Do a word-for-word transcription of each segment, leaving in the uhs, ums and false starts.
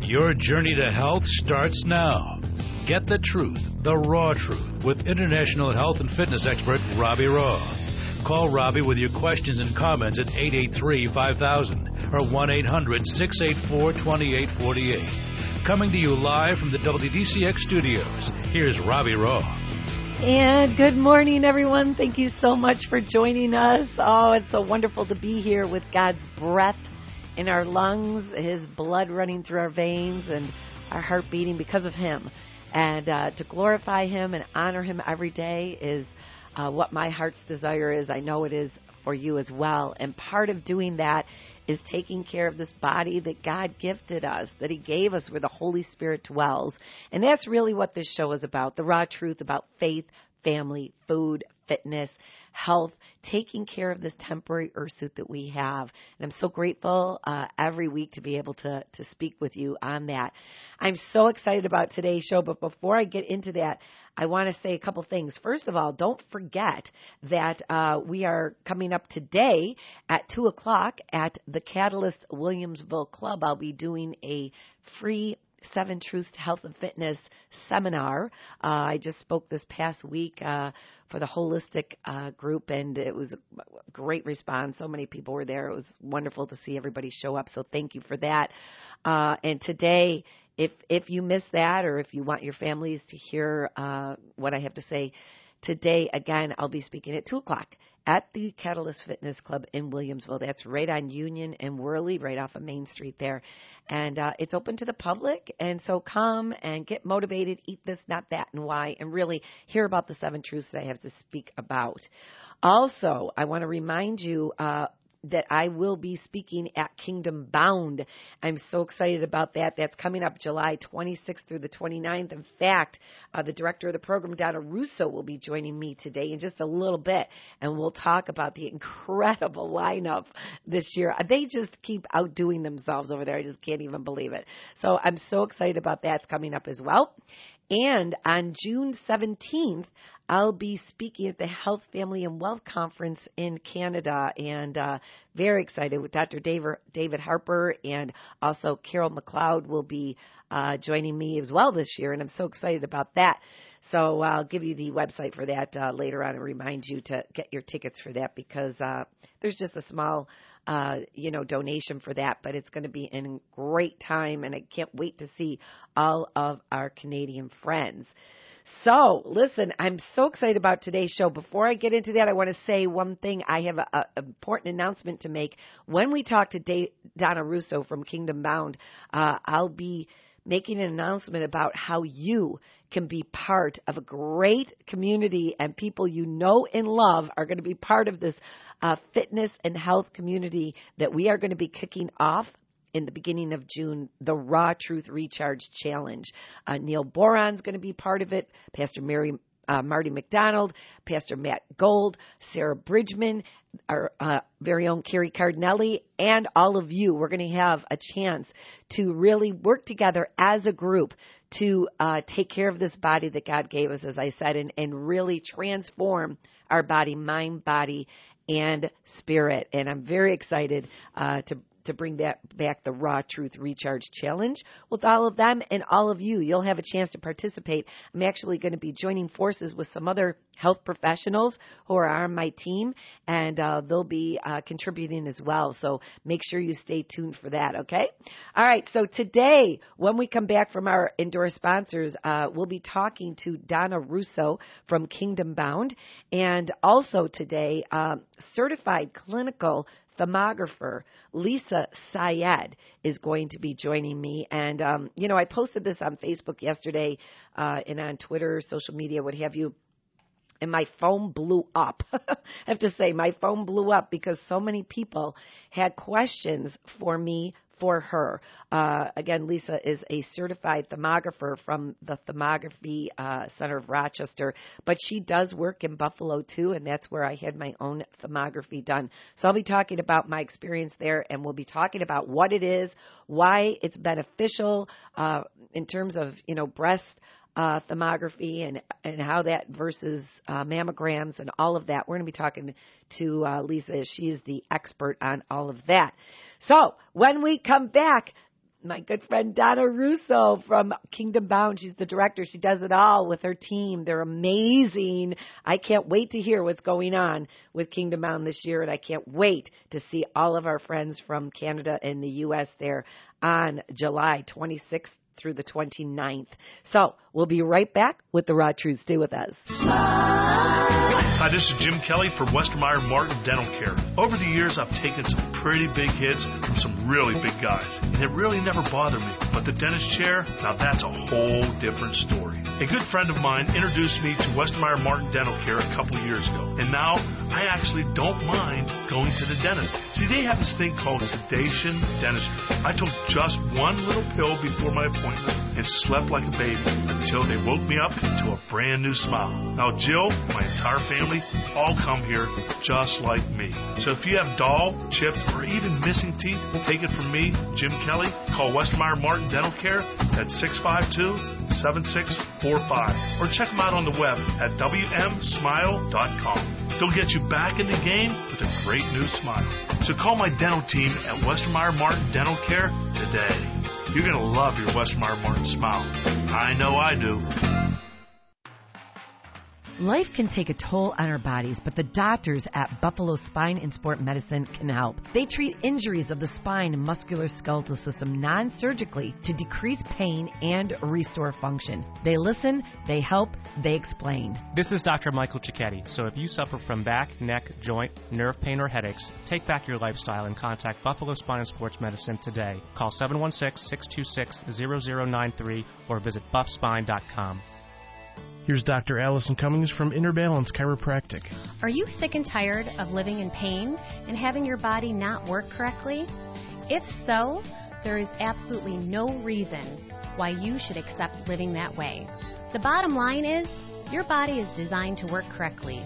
Your journey to health starts now. Get the truth, the raw truth, with international health and fitness expert Robbie Raugh. Call Robbie with your questions and comments at eight eight three, five thousand or one eight hundred, six eight four, two eight four eight. Coming to you live from the W D C X studios, here's Robbie Raugh. And good morning, everyone. Thank you so much for joining us. Oh, it's so wonderful to be here with God's breath in our lungs, His blood running through our veins, and our heart beating because of Him. And uh, to glorify Him and honor Him every day is uh, what my heart's desire is. I know it is for you as well. And part of doing that is taking care of this body that God gifted us, that He gave us, where the Holy Spirit dwells. And that's really what this show is about, the raw truth about faith, family, food, fitness, health, taking care of this temporary earth suit that we have. And I'm so grateful uh, every week to be able to, to speak with you on that. I'm so excited about today's show, but before I get into that, I want to say a couple things. First of all, don't forget that uh, we are coming up today at two o'clock at the Catalyst Williamsville Club. I'll be doing a free Seven Truths to Health and Fitness seminar. Uh, I just spoke this past week uh, for the holistic uh, group, and it was a great response. So many people were there. It was wonderful to see everybody show up. So thank you for that. Uh, and today, if if you missed that, or if you want your families to hear uh, what I have to say, today, again, I'll be speaking at two o'clock at the Catalyst Fitness Club in Williamsville. That's right on Union and Worley, right off of Main Street there. And uh, it's open to the public. And so come and get motivated, eat this, not that, and why, and really hear about the seven truths that I have to speak about. Also, I want to remind you uh, that I will be speaking at Kingdom Bound. I'm so excited about that. That's coming up July twenty-sixth through the twenty-ninth. In fact, uh, the director of the program, Donna Russo, will be joining me today in just a little bit, and we'll talk about the incredible lineup this year. They just keep outdoing themselves over there. I just can't even believe it. So I'm so excited about that. It's coming up as well. And on June seventeenth, I'll be speaking at the Health, Family, and Wealth Conference in Canada, and uh, very excited with Doctor David, David Harper, and also Carol McLeod will be uh, joining me as well this year, and I'm so excited about that. So I'll give you the website for that uh, later on and remind you to get your tickets for that, because uh, there's just a small Uh, you know, donation for that, but it's going to be a great time, and I can't wait to see all of our Canadian friends. So, listen, I'm so excited about today's show. Before I get into that, I want to say one thing. I have an important announcement to make. When we talk to Dave, Donna Russo from Kingdom Bound, uh, I'll be making an announcement about how you can be part of a great community, and people you know and love are going to be part of this uh, fitness and health community that we are going to be kicking off in the beginning of June, the Raw Truth Recharge Challenge. Uh, Neil Boron's going to be part of it, Pastor Mary Uh, Marty McDonald, Pastor Matt Gold, Sarah Bridgman, our uh, very own Carrie Cardinelli, and all of you. We're going to have a chance to really work together as a group to uh, take care of this body that God gave us, as I said, and, and really transform our body, mind, body, and spirit. And I'm very excited uh, to to bring that back, the Raw Truth Recharge Challenge, with all of them and all of you. You'll have a chance to participate. I'm actually going to be joining forces with some other health professionals who are on my team, and uh, they'll be uh, contributing as well. So make sure you stay tuned for that, okay? All right, so today, when we come back from our endorsed sponsors, uh, we'll be talking to Donna Russo from Kingdom Bound, and also today, uh, certified clinical thermographer Lisa Syed is going to be joining me. And, um, you know, I posted this on Facebook yesterday uh, and on Twitter, social media, what have you. And my phone blew up. I have to say, my phone blew up because so many people had questions for me, for her. Uh, again, Lisa is a certified thermographer from the Thermography uh, Center of Rochester, but she does work in Buffalo too, and that's where I had my own thermography done. So I'll be talking about my experience there, and we'll be talking about what it is, why it's beneficial uh, in terms of, you know, breast Uh, thermography and, and how that versus uh, mammograms and all of that. We're going to be talking to uh, Lisa. She is the expert on all of that. So when we come back, my good friend Donna Russo from Kingdom Bound. She's the director. She does it all with her team. They're amazing. I can't wait to hear what's going on with Kingdom Bound this year, and I can't wait to see all of our friends from Canada and the U S there on July twenty-sixth through the twenty-ninth. So we'll be right back with the Raw Truth. Stay with us. Hi, this is Jim Kelly for Westermeyer Martin Dental Care. Over the years, I've taken some pretty big hits from some really big guys, and it really never bothered me. But the dentist chair, now that's a whole different story. A good friend of mine introduced me to Westermeyer Martin Dental Care a couple of years ago, and now I actually don't mind going to the dentist. See, they have this thing called sedation dentistry. I took just one little pill before my appointment and slept like a baby until they woke me up to a brand new smile. Now, Jill, my entire family, all come here just like me. So if you have dull, chipped, or even missing teeth, take it from me, Jim Kelly. Call Westermeyer Martin Dental Care at six five two, seven six four five or check them out on the web at w m smile dot com. They'll get you back in the game with a great new smile. So call my dental team at Westermeyer Martin Dental Care today. You're going to love your Westermeyer Martin smile. I know I do. Life can take a toll on our bodies, but the doctors at Buffalo Spine and Sport Medicine can help. They treat injuries of the spine and musculoskeletal system non-surgically to decrease pain and restore function. They listen, they help, they explain. This is Doctor Michael Cicchetti. So if you suffer from back, neck, joint, nerve pain, or headaches, take back your lifestyle and contact Buffalo Spine and Sports Medicine today. Call seven one six, six two six, zero zero nine three or visit buff spine dot com. Here's Doctor Allison Cummings from Inner Balance Chiropractic. Are you sick and tired of living in pain and having your body not work correctly? If so, there is absolutely no reason why you should accept living that way. The bottom line is, your body is designed to work correctly.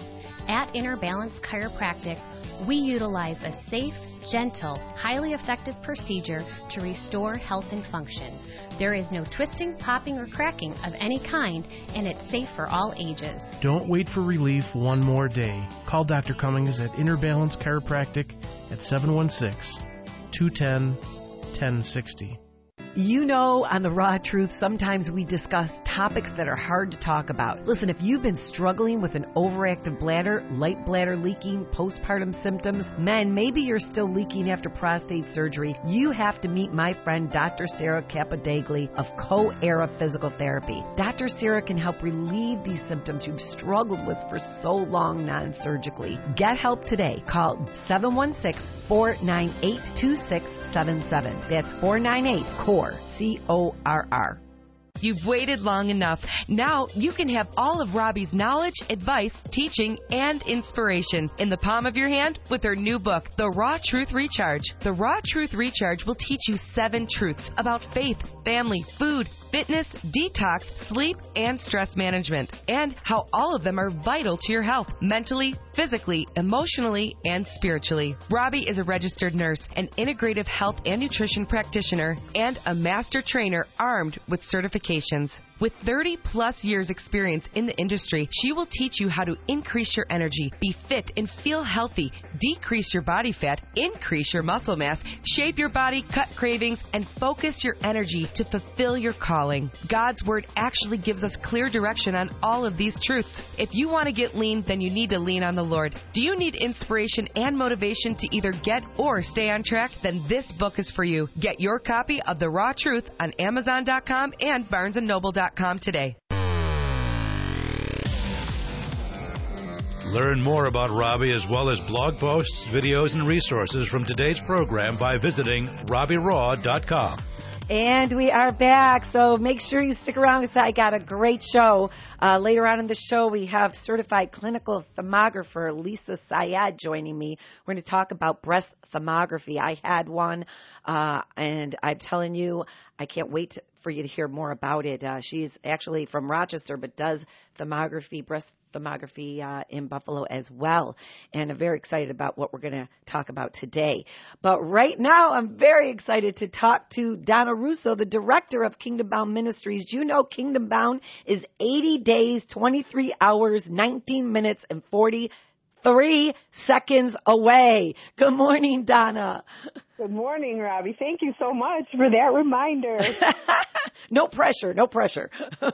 At Inner Balance Chiropractic, we utilize a safe, gentle, highly effective procedure to restore health and function. There is no twisting, popping, or cracking of any kind, and it's safe for all ages. Don't wait for relief one more day. Call Doctor Cummings at Inner Balance Chiropractic at seven one six, two one zero, one oh six oh. You know, on The Raw Truth, sometimes we discuss topics that are hard to talk about. Listen, if you've been struggling with an overactive bladder, light bladder leaking, postpartum symptoms, men, maybe you're still leaking after prostate surgery, you have to meet my friend Doctor Sarah Capodagle of Co-Era Physical Therapy. Doctor Sarah can help relieve these symptoms you've struggled with for so long non-surgically. Get help today. Call seven one six, four nine eight, two six seven seven. That's four nine eight, C O R E, C O R R. You've waited long enough. Now you can have all of Robbie's knowledge, advice, teaching, and inspiration in the palm of your hand with her new book, The Raw Truth Recharge. The Raw Truth Recharge will teach you seven truths about faith, family, food, fitness, detox, sleep, and stress management, and how all of them are vital to your health, mentally, physically, emotionally, and spiritually. Robbie is a registered nurse, an integrative health and nutrition practitioner, and a master trainer armed with certifications. With thirty plus years experience in the industry, she will teach you how to increase your energy, be fit and feel healthy, decrease your body fat, increase your muscle mass, shape your body, cut cravings, and focus your energy to fulfill your calling. God's Word actually gives us clear direction on all of these truths. If you want to get lean, then you need to lean on the Lord. Do you need inspiration and motivation to either get or stay on track? Then this book is for you. Get your copy of The Raw Truth on Amazon dot com and Barnes and Noble dot com today. Learn more about Robbie as well as blog posts, videos, and resources from today's program by visiting Robbie Raw dot com. And we are back, so make sure you stick around because I got a great show. Uh, later on in the show, we have certified clinical thermographer Lisa Syed joining me. We're going to talk about breast thermography. I had one, uh, and I'm telling you, I can't wait to, for you to hear more about it. Uh, she's actually from Rochester, but does thermography, breast thermography uh, in Buffalo as well. And I'm very excited about what we're going to talk about today. But right now, I'm very excited to talk to Donna Russo, the director of Kingdom Bound Ministries. You know Kingdom Bound is eighty days, twenty-three hours, nineteen minutes, and forty three seconds away. Good morning, Donna. Good morning, Robbie. Thank you so much for that reminder. No pressure, no pressure. How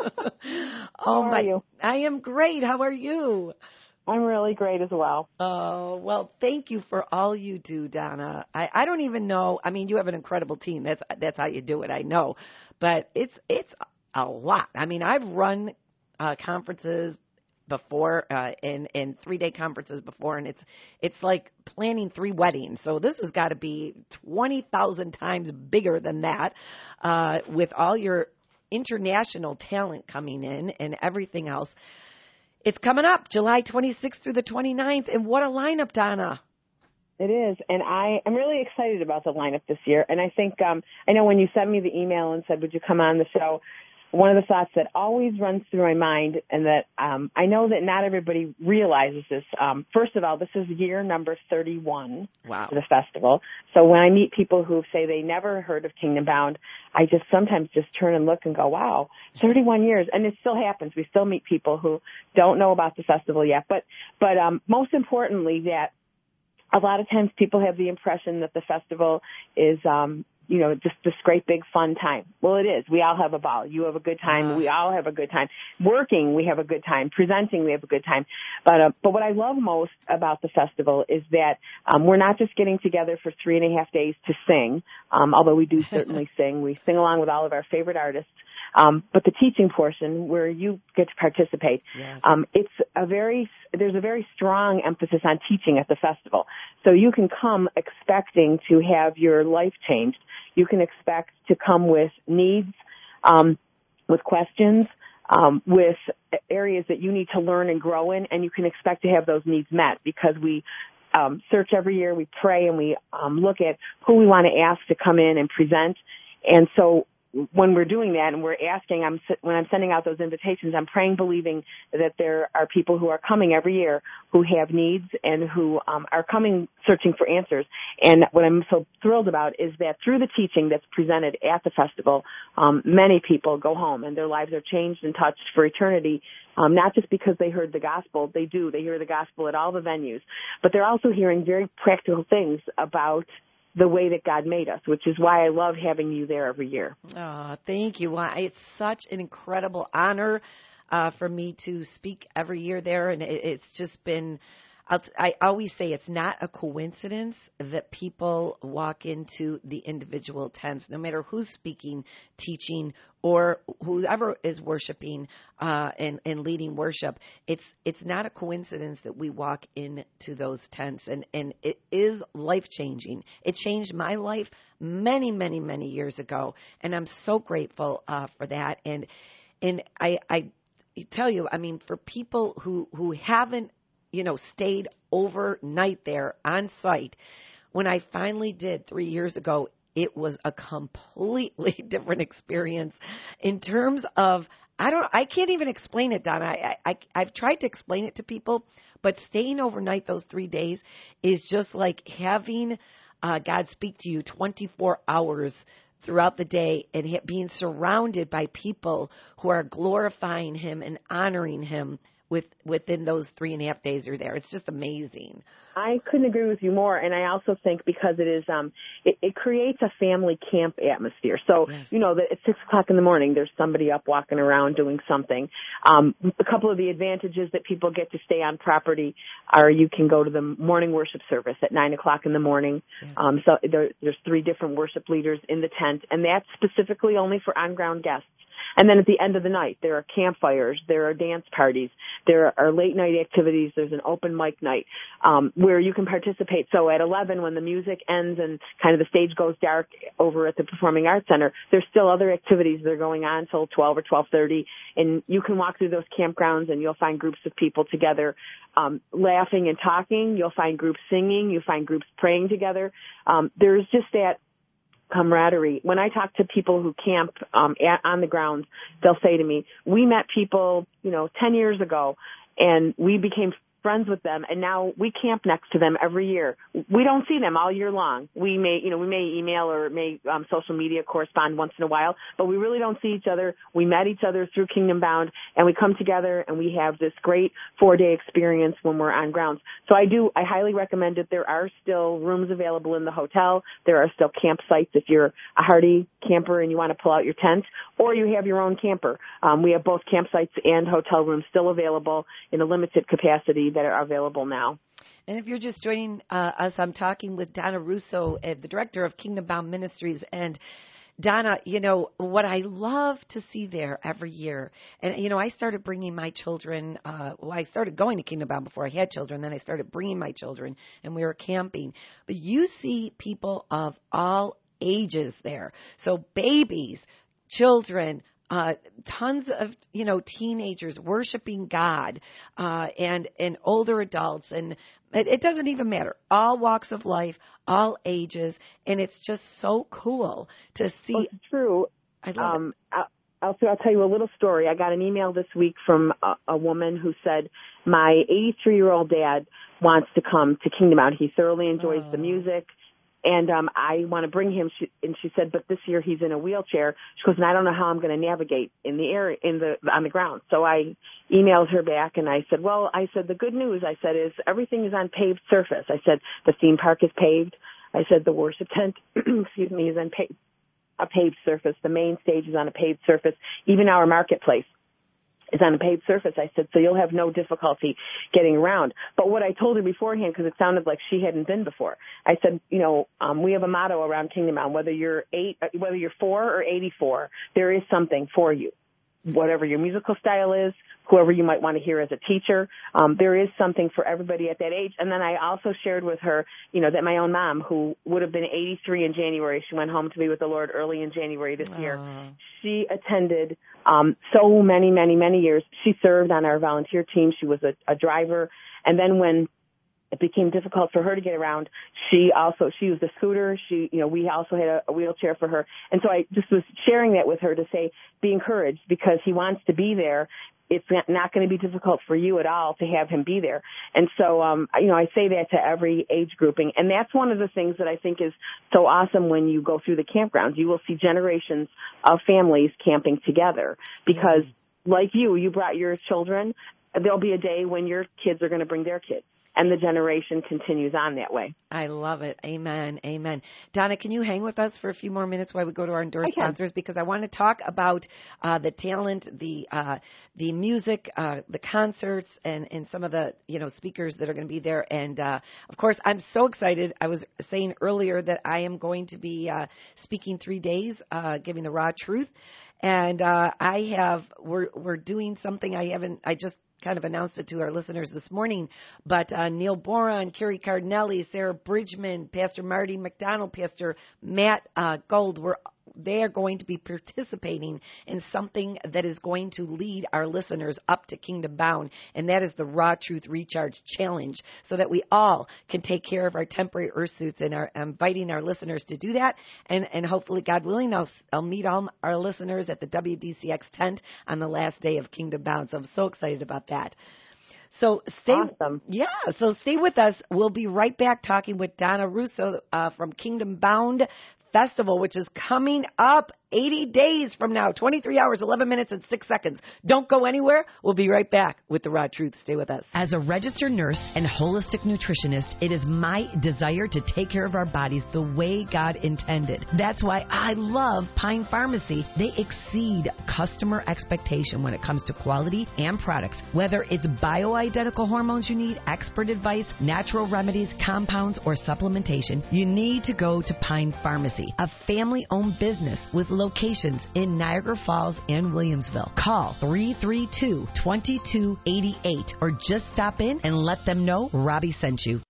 oh are my, you? I am great. How are you? I'm really great as well. Oh, well, thank you for all you do, Donna. I, I don't even know. I mean, you have an incredible team. That's that's how you do it, I know. But it's it's a lot. I mean, I've run uh, conferences before uh, and, and three-day conferences before, and it's it's like planning three weddings. So this has got to be twenty thousand times bigger than that uh, with all your international talent coming in and everything else. It's coming up July twenty-sixth through the twenty-ninth, and what a lineup, Donna. It is, and I am really excited about the lineup this year. And I think, um, I know when you sent me the email and said, would you come on the show, one of the thoughts that always runs through my mind, and that um, I know that not everybody realizes this. Um, first of all, this is year number thirty-one wow. for the festival. So when I meet people who say they never heard of Kingdom Bound, I just sometimes just turn and look and go, wow, thirty-one years. And it still happens. We still meet people who don't know about the festival yet. But, but um, most importantly, that a lot of times people have the impression that the festival is um, you know, just this great big fun time. Well, it is. We all have a ball. You have a good time. Uh, we all have a good time. Working, we have a good time. Presenting, we have a good time. But uh, but what I love most about the festival is that um, we're not just getting together for three and a half days to sing, um, although we do certainly sing. We sing along with all of our favorite artists. Um, but the teaching portion where you get to participate, yes. um, it's a very, there's a very strong emphasis on teaching at the festival. So you can come expecting to have your life changed. You can expect to come with needs, um, with questions, um, with areas that you need to learn and grow in, and you can expect to have those needs met because we um, search every year, we pray, and we um, look at who we want to ask to come in and present. And so when we're doing that and we're asking, I'm, when I'm sending out those invitations, I'm praying, believing that there are people who are coming every year who have needs and who um, are coming searching for answers. And what I'm so thrilled about is that through the teaching that's presented at the festival, um, many people go home and their lives are changed and touched for eternity. Um, not just because they heard the gospel, they do. They hear the gospel at all the venues, but they're also hearing very practical things about the way that God made us, which is why I love having you there every year. Oh, thank you. Well, it's such an incredible honor uh, for me to speak every year there, and it, it's just been, I'll, I always say it's not a coincidence that people walk into the individual tents, no matter who's speaking, teaching, or whoever is worshiping uh, and, and leading worship. It's it's not a coincidence that we walk into those tents, and, and it is life-changing. It changed my life many, many, many years ago, and I'm so grateful uh, for that. And and I, I tell you, I mean, for people who, who haven't, you know, stayed overnight there on site, when I finally did three years ago, it was a completely different experience in terms of, I don't, I can't even explain it, Donna. I, I, I've tried to explain it to people, but staying overnight those three days is just like having uh, God speak to you twenty-four hours throughout the day and being surrounded by people who are glorifying Him and honoring Him with within those three and a half days you're there. It's just amazing. I couldn't agree with you more, and I also think because it is, um, it, it creates a family camp atmosphere. So, yes. you know, that at six o'clock in the morning, there's somebody up walking around doing something. Um, a couple of the advantages that people get to stay on property are you can go to the morning worship service at nine o'clock in the morning. Yes. Um, so there, there's three different worship leaders in the tent, and that's specifically only for on-ground guests. And then at the end of the night, there are campfires, there are dance parties, there are late night activities, there's an open mic night um, where you can participate. So at eleven, when the music ends and kind of the stage goes dark over at the Performing Arts Center, there's still other activities that are going on till twelve or twelve thirty, and you can walk through those campgrounds and you'll find groups of people together um, laughing and talking. You'll find groups singing. You'll find groups praying together. Um, there's just that camaraderie. When I talk to people who camp um, at, on the grounds, they'll say to me, we met people, you know, ten years ago, and we became friends with them, and now we camp next to them every year. We don't see them all year long. We may, you know, we may email or may um, social media correspond once in a while, but we really don't see each other. We met each other through Kingdom Bound, and we come together and we have this great four-day experience when we're on grounds. So I do, I highly recommend it. There are still rooms available in the hotel. There are still campsites if you're a hardy camper and you want to pull out your tent, or you have your own camper. Um, we have both campsites and hotel rooms still available in a limited capacity that are available now. And if you're just joining uh, us, I'm talking with Donna Russo, uh, the director of Kingdom Bound Ministries. And Donna, you know, what I love to see there every year, and, you know, I started bringing my children, uh, well, I started going to Kingdom Bound before I had children, then I started bringing my children, and we were camping. But you see people of all ages there. So babies, children, Uh, tons of, you know, teenagers worshiping God, uh, and, and older adults. And it, it doesn't even matter. All walks of life, all ages. And it's just so cool to see. Well, it's true. I love um, it. I'll, I'll tell you a little story. I got an email this week from a, a woman who said, my eighty-three-year-old dad wants to come to Kingdom Bound. He thoroughly enjoys oh. the music. And um, I want to bring him. She, and she said, but this year he's in a wheelchair. She goes, and I don't know how I'm going to navigate in the air, in the on the ground. So I emailed her back, and I said, well, I said the good news, I said, is everything is on paved surface. I said the theme park is paved. I said the worship tent, excuse me, is on pa- a paved surface. The main stage is on a paved surface. Even our marketplace is on a paved surface. I said, so you'll have no difficulty getting around. But what I told her beforehand, because it sounded like she hadn't been before, I said, you know, um, we have a motto around Kingdom Bound, whether you're eight, whether you're four or eighty-four, there is something for you. Whatever your musical style is, whoever you might want to hear as a teacher, um, there is something for everybody at that age. And then I also shared with her, you know, that my own mom, who would have been eighty-three in January, she went home to be with the Lord early in January this Aww. year. She attended um, so many, many, many years. She served on our volunteer team. She was a, a driver. And then when it became difficult for her to get around, she also, she used a scooter. She, you know, we also had a, a wheelchair for her. And so I just was sharing that with her to say, be encouraged, because he wants to be there. It's not going to be difficult for you at all to have him be there. And so, um, you know, I say that to every age grouping. And that's one of the things that I think is so awesome when you go through the campgrounds. You will see generations of families camping together, because mm-hmm. like you, you brought your children. There'll be a day when your kids are going to bring their kids. And the generation continues on that way. I love it. Amen. Amen. Donna, can you hang with us for a few more minutes while we go to our endorsed sponsors? Because I want to talk about uh, the talent, the uh, the music, uh, the concerts, and, and some of the, you know, speakers that are going to be there. And, uh, of course, I'm so excited. I was saying earlier that I am going to be uh, speaking three days, uh, giving the raw truth. And uh, I have, we're, we're doing something I haven't, I just kind of announced it to our listeners this morning, but uh, Neil Boron, Kerry Cardinelli, Sarah Bridgman, Pastor Marty McDonald, Pastor Matt uh, Gold, were they are going to be participating in something that is going to lead our listeners up to Kingdom Bound, and that is the Raw Truth Recharge Challenge, so that we all can take care of our temporary earth suits, and are inviting our listeners to do that. And, and hopefully, God willing, I'll, I'll meet all our listeners at the W D C X tent on the last day of Kingdom Bound. So I'm so excited about that. So stay, awesome. yeah. So stay with us. We'll be right back talking with Donna Russo uh, from Kingdom Bound Festival, which is coming up eighty days from now, twenty-three hours, eleven minutes, and six seconds. Don't go anywhere. We'll be right back with the Raw Truth. Stay with us. As a registered nurse and holistic nutritionist, it is my desire to take care of our bodies the way God intended. That's why I love Pine Pharmacy. They exceed customer expectation when it comes to quality and products. Whether it's bioidentical hormones you need, expert advice, natural remedies, compounds, or supplementation, you need to go to Pine Pharmacy, a family-owned business with locations in Niagara Falls and Williamsville. Call three three two, two two eight eight or just stop in and let them know Robbie sent you.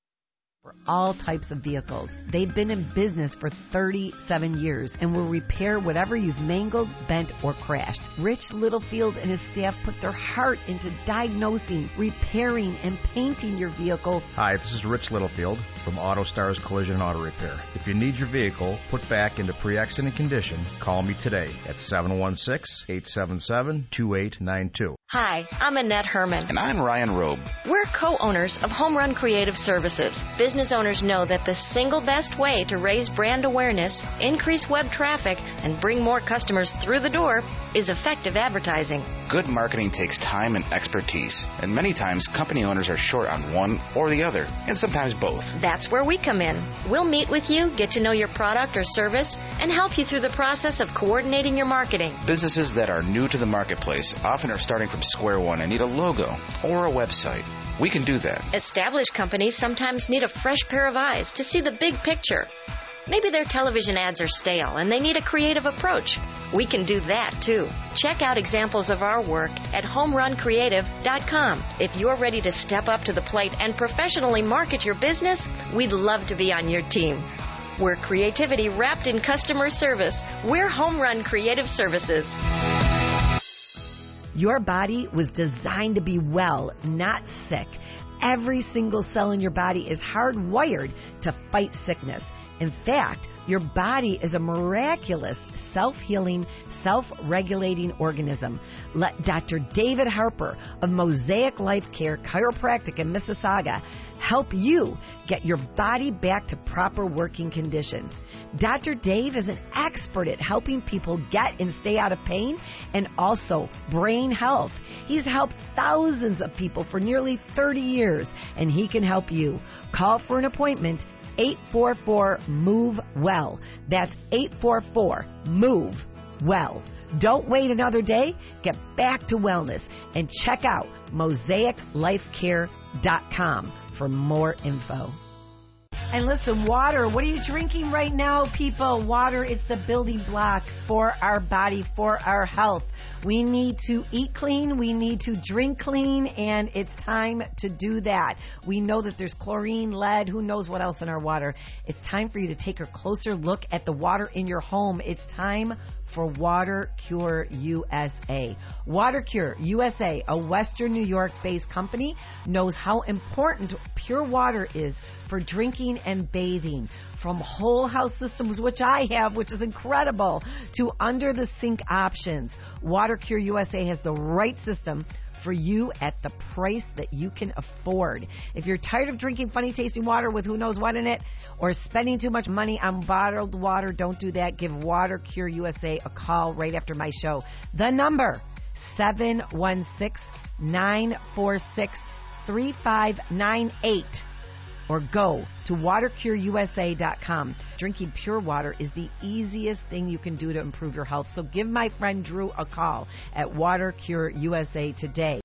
For all types of vehicles. They've been in business for thirty-seven years and will repair whatever you've mangled, bent, or crashed. Rich Littlefield and his staff put their heart into diagnosing, repairing, and painting your vehicle. Hi, this is Rich Littlefield from AutoStars Collision and Auto Repair. If you need your vehicle put back into pre-accident condition, call me today at seven one six, eight seven seven, two eight nine two. Hi, I'm Annette Herman. And I'm Ryan Robe. We're co-owners of Home Run Creative Services. Business owners know that the single best way to raise brand awareness, increase web traffic, and bring more customers through the door is effective advertising. Good marketing takes time and expertise, and many times company owners are short on one or the other, and sometimes both. That's where we come in. We'll meet with you, get to know your product or service, and help you through the process of coordinating your marketing. Businesses that are new to the marketplace often are starting from square one and need a logo or a website. We can do that. Established companies sometimes need a fresh pair of eyes to see the big picture. Maybe their television ads are stale and they need a creative approach. We can do that too. Check out examples of our work at home run creative dot com. If you're ready to step up to the plate and professionally market your business, we'd love to be on your team. We're creativity wrapped in customer service. We're Home Run Creative Services. Your body was designed to be well, not sick. Every single cell in your body is hardwired to fight sickness. In fact, your body is a miraculous, self-healing, self-regulating organism. Let Doctor David Harper of Mosaic Life Care Chiropractic in Mississauga help you get your body back to proper working condition. Doctor Dave is an expert at helping people get and stay out of pain and also brain health. He's helped thousands of people for nearly thirty years, and he can help you. Call for an appointment, eight four four, move well. That's eight four four, move well. Don't wait another day. Get back to wellness and check out mosaic life care dot com for more info. And listen, water, what are you drinking right now, people? Water is the building block for our body, for our health. We need to eat clean, we need to drink clean, and it's time to do that. We know that there's chlorine, lead, who knows what else in our water. It's time for you to take a closer look at the water in your home. It's time for Water Cure U S A. Water Cure U S A, a Western New York-based company, knows how important pure water is for drinking and bathing. From whole house systems, which I have, which is incredible, to under the sink options, Water Cure U S A has the right system for you at the price that you can afford. If you're tired of drinking funny tasting water with who knows what in it, or spending too much money on bottled water, don't do that. Give Water Cure U S A a call right after my show. The number, seven one six, nine four six, three five nine eight. Or go to water cure U S A dot com. Drinking pure water is the easiest thing you can do to improve your health. So give my friend Drew a call at Water Cure U S A today.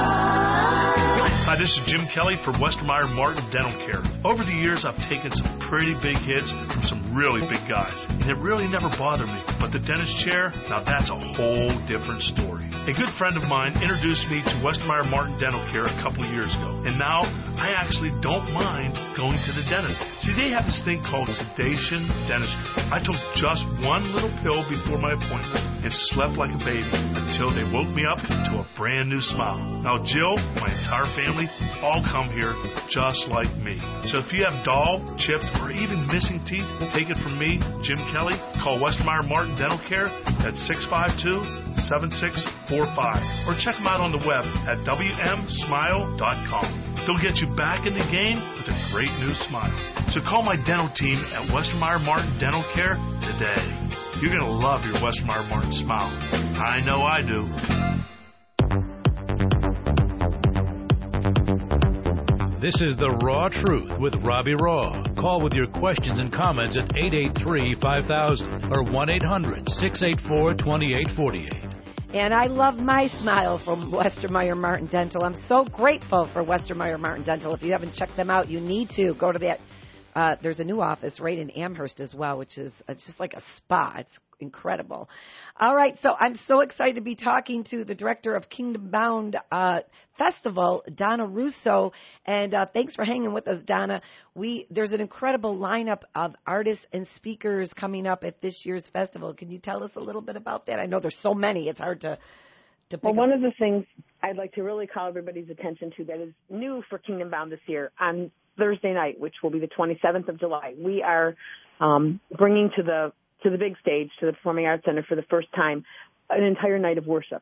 Hi, this is Jim Kelly for Westermeyer Martin Dental Care. Over the years, I've taken some pretty big hits from some really big guys, and it really never bothered me. But the dentist chair, now that's a whole different story. A good friend of mine introduced me to Westermeyer Martin Dental Care a couple of years ago, and now I actually don't mind going to the dentist. See, they have this thing called sedation dentistry. I took just one little pill before my appointment and slept like a baby until they woke me up to a brand new smile. Now, Jill, my entire family, all come here just like me. So if you have dull, chipped, or even missing teeth, take it from me, Jim Kelly. Call Westermeyer Martin Dental Care at six five two, seven six four five or check them out on the web at w m smile dot com. They'll get you back in the game with a great new smile. So call my dental team at Westermeyer Martin Dental Care today. You're going to love your Westermeyer Martin smile. I know I do. This is The Raw Truth with Robbie Raw. Call with your questions and comments at eight eight three, five thousand or one eight hundred, six eight four, two eight four eight. And I love my smile from Westermeyer Martin Dental. I'm so grateful for Westermeyer Martin Dental. If you haven't checked them out, you need to go to that. Uh, there's a new office right in Amherst as well, which is uh, just like a spa. It's incredible. All right, so I'm so excited to be talking to the director of Kingdom Bound uh, Festival, Donna Russo, and uh, thanks for hanging with us, Donna. We there's an incredible lineup of artists and speakers coming up at this year's festival. Can you tell us a little bit about that? I know there's so many; it's hard to to pick Well, up. one of the things I'd like to really call everybody's attention to that is new for Kingdom Bound this year on Thursday night, which will be the twenty-seventh of July, we are um, bringing to the to the big stage, to the Performing Arts Center for the first time, an entire night of worship.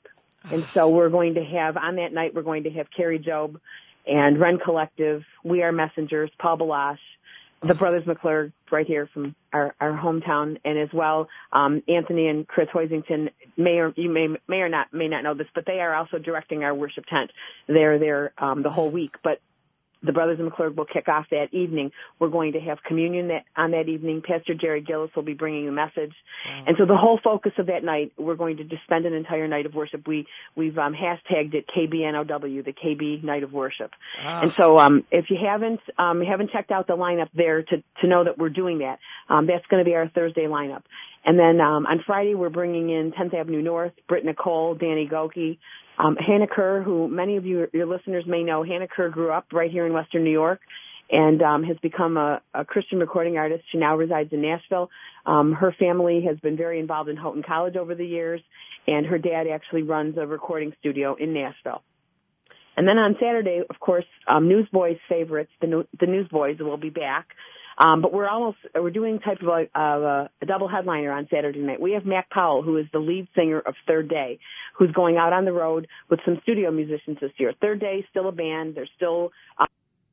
And so we're going to have, on that night, we're going to have Carrie Job and Ren Collective, We Are Messengers, Paul Balash, the Brothers McClure right here from our, our hometown, and as well um, Anthony and Chris Hoisington. May or you may may or not may not know this, but they are also directing our worship tent. They're there um, the whole week, but the Brothers McClure will kick off that evening. We're going to have communion that, on that evening. Pastor Jerry Gillis will be bringing a message. Wow. And so the whole focus of that night, we're going to just spend an entire night of worship. We, we've um, hashtagged it K B N O W, the K B Night of Worship. Wow. And so um, if you haven't um, haven't checked out the lineup there to, to know that we're doing that, um, that's going to be our Thursday lineup. And then um, on Friday, we're bringing in tenth Avenue North, Britt Nicole, Danny Goki, Um, Hannah Kerr, who many of you, your listeners may know. Hannah Kerr grew up right here in Western New York and um, has become a, a Christian recording artist. She now resides in Nashville. Um, her family has been very involved in Houghton College over the years, and her dad actually runs a recording studio in Nashville. And then on Saturday, of course, um, Newsboys favorites, the, the Newsboys will be back. Um, but we're almost, we're doing type of a, uh, a double headliner on Saturday night. We have Mac Powell, who is the lead singer of Third Day, who's going out on the road with some studio musicians this year. Third Day, still a band. They're still... Uh...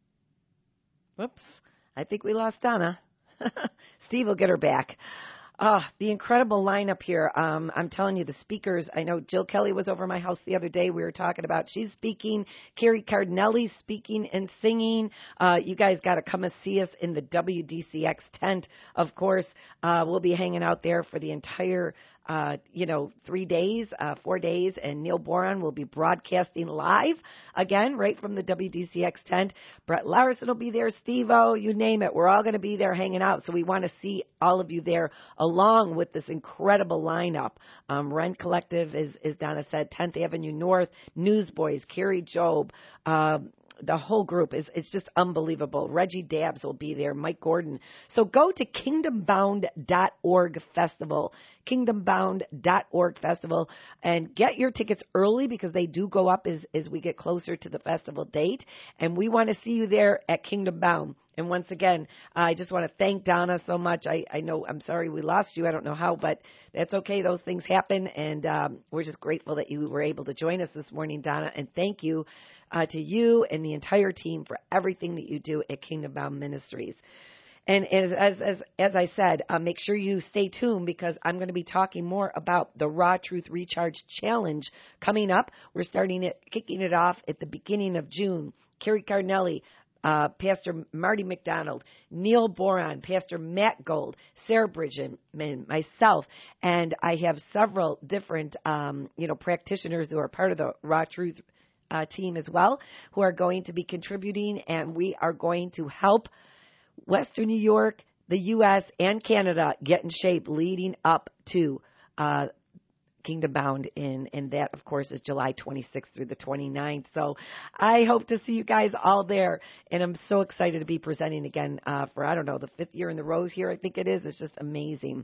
Whoops. I think we lost Donna. Steve will get her back. Oh, the incredible lineup here. Um, I'm telling you, the speakers, I know Jill Kelly was over my house the other day. We were talking about, she's speaking. Carrie Cardinelli's speaking and singing. Uh, you guys got to come and see us in the W D C X tent. Of course, uh, we'll be hanging out there for the entire Uh, you know, three days, uh, four days, and Neil Boron will be broadcasting live again, right from the W D C X tent. Brett Larson will be there, Steve-O, you name it. We're all going to be there hanging out. So we want to see all of you there along with this incredible lineup. Um, Ren Collective, is, as Donna said, tenth Avenue North, Newsboys, Carrie Job, um, the whole group is it's just unbelievable. Reggie Dabbs will be there, Mike Gordon. So go to kingdom bound dot org festival, kingdom bound dot org festival, and get your tickets early because they do go up as, as we get closer to the festival date. And we want to see you there at Kingdom Bound. And once again, I just want to thank Donna so much. I, I know, I'm sorry we lost you. I don't know how, but that's okay. Those things happen. And um, we're just grateful that you were able to join us this morning, Donna. And thank you uh, to you and the entire team for everything that you do at Kingdom Bound Ministries. And as as as, as I said, uh, make sure you stay tuned because I'm going to be talking more about the Raw Truth Recharge Challenge coming up. We're starting it, kicking it off at the beginning of June. Carrie Cardinelli, Uh, Pastor Marty McDonald, Neil Boron, Pastor Matt Gold, Sarah Bridgman, myself, and I have several different, um, you know, practitioners who are part of the Raw Truth uh, team as well, who are going to be contributing, and we are going to help Western New York, the U S, and Canada get in shape leading up to uh Kingdom Bound, in, and that, of course, is July twenty-sixth through the twenty-ninth. So I hope to see you guys all there, and I'm so excited to be presenting again uh, for, I don't know, the fifth year in the row here, I think it is. It's just amazing.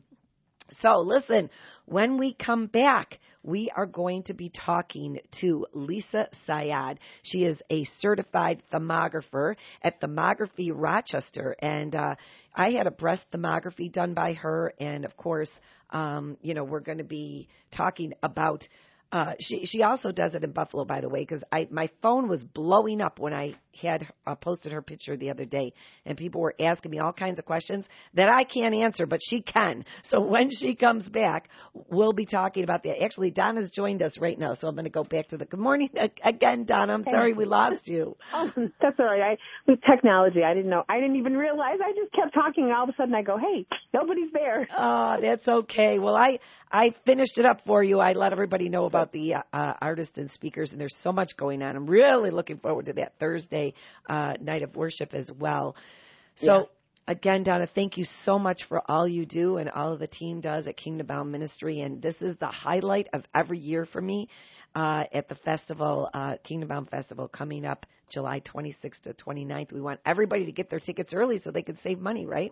So listen, when we come back, we are going to be talking to Lisa Syed. She is a certified thermographer at Thermography Rochester, and uh, I had a breast thermography done by her, and of course, um, you know, we're going to be talking about Uh, she she also does it in Buffalo, by the way, because I my phone was blowing up when I had uh, posted her picture the other day, and people were asking me all kinds of questions that I can't answer, but she can. So when she comes back, we'll be talking about that. Actually, Donna's joined us right now, so I'm going to go back to the good morning again, Donna. I'm sorry we lost you. Oh, that's all right. I, with technology, I didn't know. I didn't even realize. I just kept talking, and all of a sudden I go, hey, nobody's there. Oh, that's okay. Well, I, I finished it up for you. I let everybody know about the uh, artists and speakers, and there's so much going on. I'm really looking forward to that Thursday uh, night of worship as well. So, yeah. Again, Donna, thank you so much for all you do and all of the team does at Kingdom Bound Ministry, and this is the highlight of every year for me uh, at the festival, uh, Kingdom Bound Festival, coming up July twenty-sixth to twenty-ninth. We want everybody to get their tickets early so they can save money, right?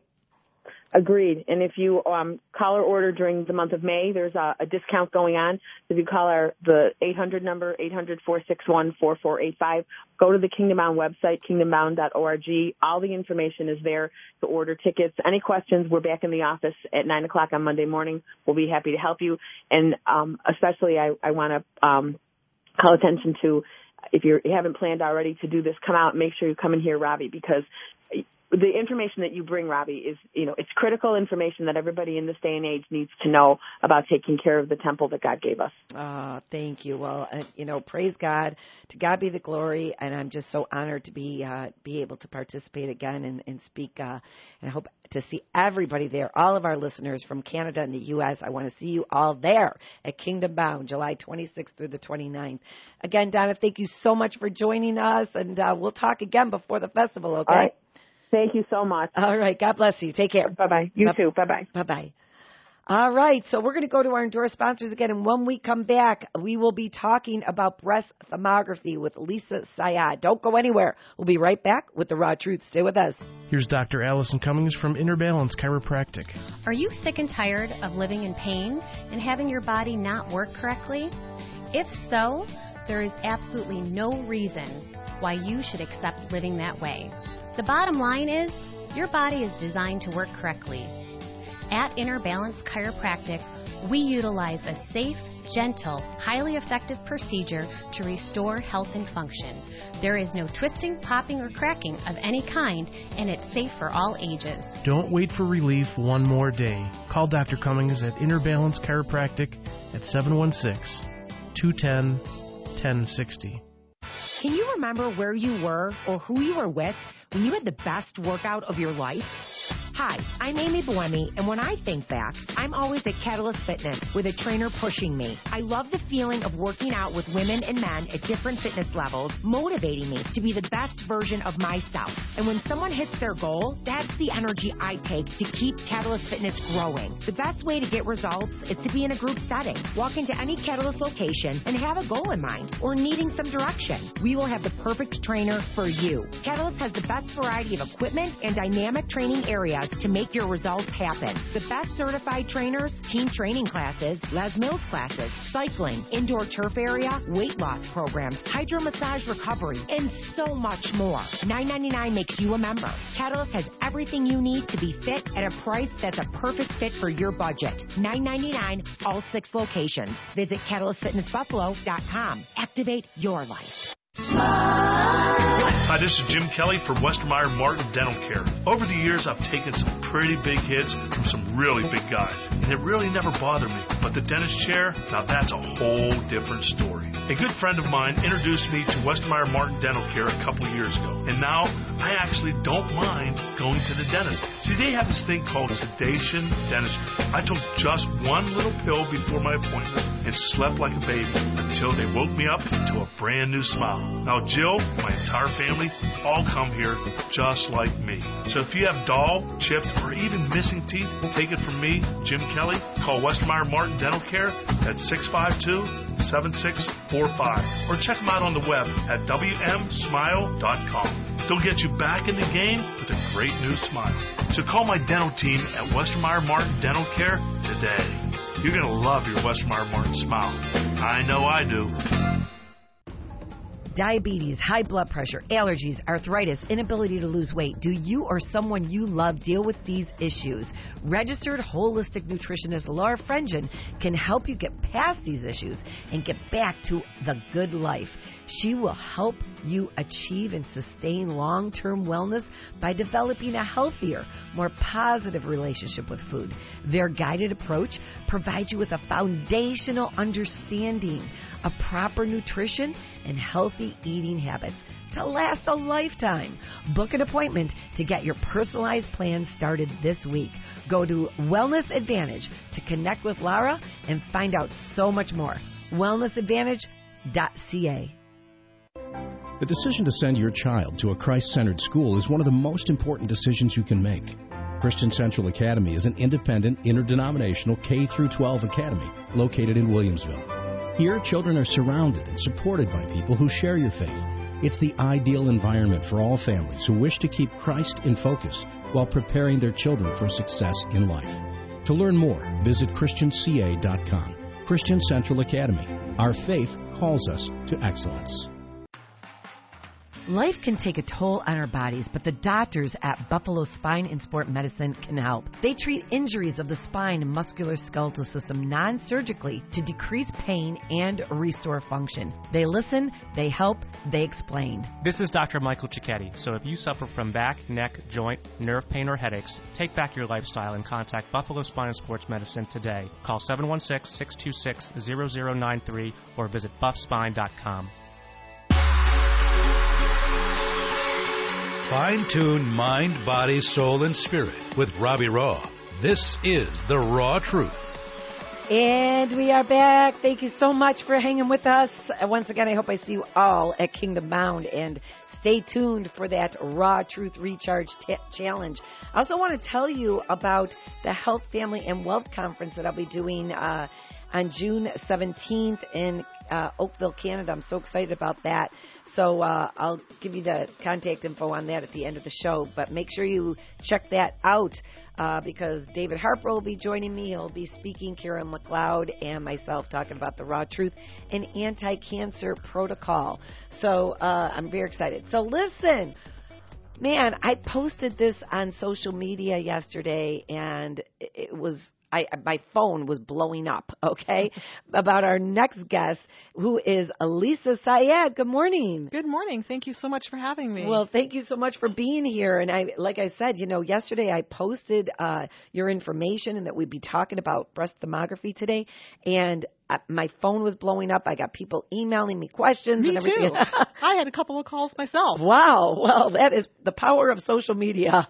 Agreed. And if you um, call or order during the month of May, there's a, a discount going on. If you call our the eight hundred number, eight hundred, four six one, four four eight five, go to the Kingdom Bound website, kingdom bound dot org. All the information is there to order tickets. Any questions, we're back in the office at nine o'clock on Monday morning. We'll be happy to help you. And um, especially I, I want to um, call attention to, if you're, you haven't planned already to do this, come out and make sure you come and hear Robbie, because the information that you bring, Robbie, is, you know, it's critical information that everybody in this day and age needs to know about taking care of the temple that God gave us. Oh, thank you. Well, uh, you know, praise God. To God be the glory, and I'm just so honored to be uh, be able to participate again and, and speak. Uh, and I hope to see everybody there, all of our listeners from Canada and the U S. I want to see you all there at Kingdom Bound, July twenty-sixth through the twenty-ninth. Again, Donna, thank you so much for joining us, and uh, we'll talk again before the festival, okay? All right. Thank you so much. All right. God bless you. Take care. Bye-bye. You Bye- too. Bye-bye. Bye-bye. All right. So we're going to go to our endorsed sponsors again. And when we come back, we will be talking about breast thermography with Lisa Syed. Don't go anywhere. We'll be right back with the Raw Truth. Stay with us. Here's Doctor Allison Cummings from Inner Balance Chiropractic. Are you sick and tired of living in pain and having your body not work correctly? If so, there is absolutely no reason why you should accept living that way. The bottom line is, your body is designed to work correctly. At Inner Balance Chiropractic, we utilize a safe, gentle, highly effective procedure to restore health and function. There is no twisting, popping, or cracking of any kind, and it's safe for all ages. Don't wait for relief one more day. Call Doctor Cummings at Inner Balance Chiropractic at seven one six, two one zero, one zero six zero. Can you remember where you were or who you were with when you had the best workout of your life? Hi, I'm Amy Buemi, and when I think back, I'm always at Catalyst Fitness with a trainer pushing me. I love the feeling of working out with women and men at different fitness levels, motivating me to be the best version of myself. And when someone hits their goal, that's the energy I take to keep Catalyst Fitness growing. The best way to get results is to be in a group setting. Walk into any Catalyst location and have a goal in mind or needing some direction. We will have the perfect trainer for you. Catalyst has the best variety of equipment and dynamic training areas to make your results happen. The best certified trainers, team training classes, Les Mills classes, cycling, indoor turf area, weight loss programs, hydro massage recovery, and so much more. nine ninety-nine makes you a member. Catalyst has everything you need to be fit at a price that's a perfect fit for your budget. nine ninety-nine, all six locations. Visit catalyst fitness buffalo dot com. Activate your life. Hi, this is Jim Kelly for Westermeyer Martin Dental Care. Over the years, I've taken some pretty big hits from some really big guys, and it really never bothered me. But the dentist chair, now that's a whole different story. A good friend of mine introduced me to Westermeyer Martin Dental Care a couple years ago, and now I actually don't mind going to the dentist. See, they have this thing called sedation dentistry. I took just one little pill before my appointment and slept like a baby until they woke me up to a brand new smile. Now, Jill, my entire family, all come here just like me. So if you have dull, chipped, or even missing teeth, take it from me, Jim Kelly. Call Westermeyer Martin Dental Care at six five two, seven six four five or check them out on the web at w m smile dot com. They'll get you back in the game with a great new smile. So call my dental team at Westermeyer Martin Dental Care today. You're going to love your Westermeyer Martin smile. I know I do. Diabetes, high blood pressure, allergies, arthritis, inability to lose weight. Do you or someone you love deal with these issues? Registered holistic nutritionist Laura Frengen can help you get past these issues and get back to the good life. She will help you achieve and sustain long-term wellness by developing a healthier, more positive relationship with food. Their guided approach provides you with a foundational understanding of proper nutrition and healthy eating habits to last a lifetime. Book an appointment to get your personalized plan started this week. Go to Wellness Advantage to connect with Laura and find out so much more. wellness advantage dot c a. The decision to send your child to a Christ-centered school is one of the most important decisions you can make. Christian Central Academy is an independent, interdenominational K through twelve academy located in Williamsville. Here, children are surrounded and supported by people who share your faith. It's the ideal environment for all families who wish to keep Christ in focus while preparing their children for success in life. To learn more, visit christian c a dot com. Christian Central Academy. Our faith calls us to excellence. Life can take a toll on our bodies, but the doctors at Buffalo Spine and Sport Medicine can help. They treat injuries of the spine and musculoskeletal system non-surgically to decrease pain and restore function. They listen, they help, they explain. This is Doctor Michael Cicchetti. So if you suffer from back, neck, joint, nerve pain, or headaches, take back your lifestyle and contact Buffalo Spine and Sports Medicine today. Call seven one six, six two six, zero zero nine three or visit buff spine dot com. Fine-tune mind, body, soul, and spirit with Robbie Raw. This is The Raw Truth. And we are back. Thank you so much for hanging with us. Once again, I hope I see you all at Kingdom Bound. And stay tuned for that Raw Truth Recharge t- Challenge. I also want to tell you about the Health, Family, and Wealth Conference that I'll be doing uh, on June seventeenth in uh, Oakville, Canada. I'm so excited about that. So uh, I'll give you the contact info on that at the end of the show. But make sure you check that out uh, because David Harper will be joining me. He'll be speaking, Karen McLeod, and myself talking about the Raw Truth and anti-cancer protocol. So uh, I'm very excited. So listen, man, I posted this on social media yesterday, and it was... I, my phone was blowing up, okay, about our next guest, who is Elisa Syed. Good morning. Good morning. Thank you so much for having me. Well, thank you so much for being here. And I, like I said, you know, yesterday I posted uh, your information and that we'd be talking about breast thermography today. And my phone was blowing up. I got people emailing me questions me and everything. Too. I had a couple of calls myself. Wow. Well, that is the power of social media.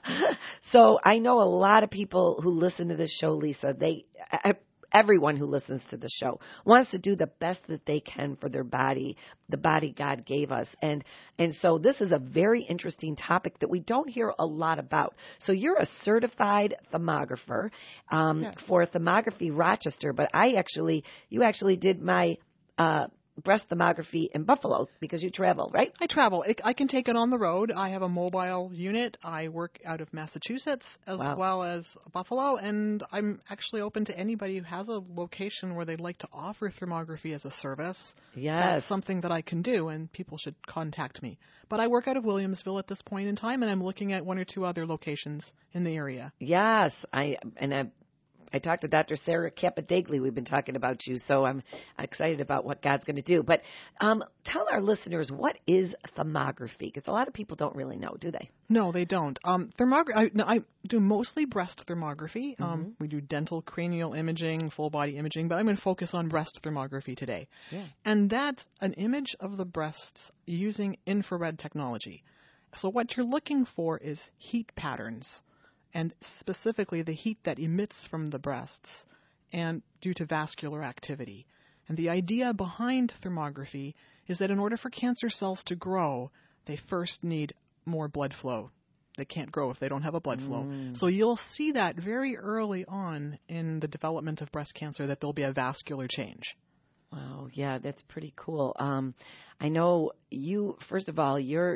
So I know a lot of people who listen to this show, Lisa, they, everyone who listens to the show wants to do the best that they can for their body, the body God gave us. And, and so this is a very interesting topic that we don't hear a lot about. So you're a certified thermographer um, yes. for Thermography Rochester, but I actually, you actually did my, uh, breast thermography in Buffalo because you travel, right? I travel. I can take it on the road. I have a mobile unit. I work out of Massachusetts as wow. well as Buffalo, and I'm actually open to anybody who has a location where they'd like to offer thermography as a service. Yes. That's something that I can do, and people should contact me. But I work out of Williamsville at this point in time, and I'm looking at one or two other locations in the area. Yes, I and I. I talked to Doctor Sarah Capodagley. We've been talking about you, so I'm excited about what God's going to do. But um, tell our listeners, what is thermography? Because a lot of people don't really know, do they? No, they don't. Um, thermography. I, no, I do mostly breast thermography. Um, mm-hmm. We do dental cranial imaging, full body imaging, but I'm going to focus on breast thermography today. Yeah. And that's an image of the breasts using infrared technology. So what you're looking for is heat patterns, and specifically the heat that emits from the breasts and due to vascular activity. And the idea behind thermography is that in order for cancer cells to grow, they first need more blood flow. They can't grow if they don't have a blood flow. Mm. So you'll see that very early on in the development of breast cancer that there'll be a vascular change. Wow, yeah, that's pretty cool. Um, I know you, first of all, you're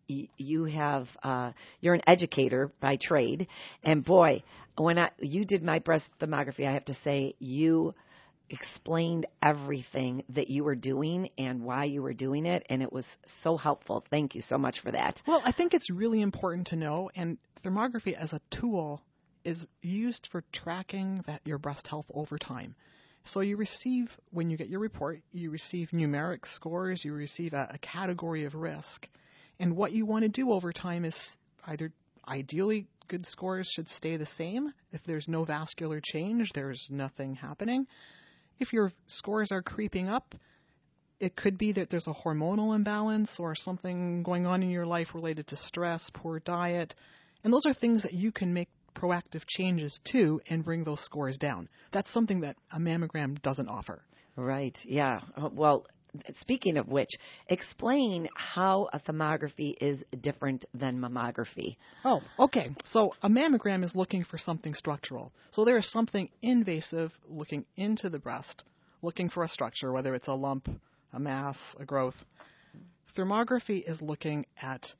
you have uh, you're an educator by trade, and boy, when I you did my breast thermography, I have to say you explained everything that you were doing and why you were doing it, and it was so helpful. Thank you so much for that. Well, I think it's really important to know, and thermography as a tool is used for tracking that your breast health over time. So you receive, when you get your report, you receive numeric scores, you receive a, a category of risk. And what you want to do over time is either ideally good scores should stay the same. If there's no vascular change, there's nothing happening. If your scores are creeping up, it could be that there's a hormonal imbalance or something going on in your life related to stress, poor diet. And those are things that you can make proactive changes to and bring those scores down. That's something that a mammogram doesn't offer. Right, yeah. Well, speaking of which, explain how a thermography is different than mammography. Oh, okay. So a mammogram is looking for something structural. So there is something invasive looking into the breast, looking for a structure, whether it's a lump, a mass, a growth. Thermography is looking at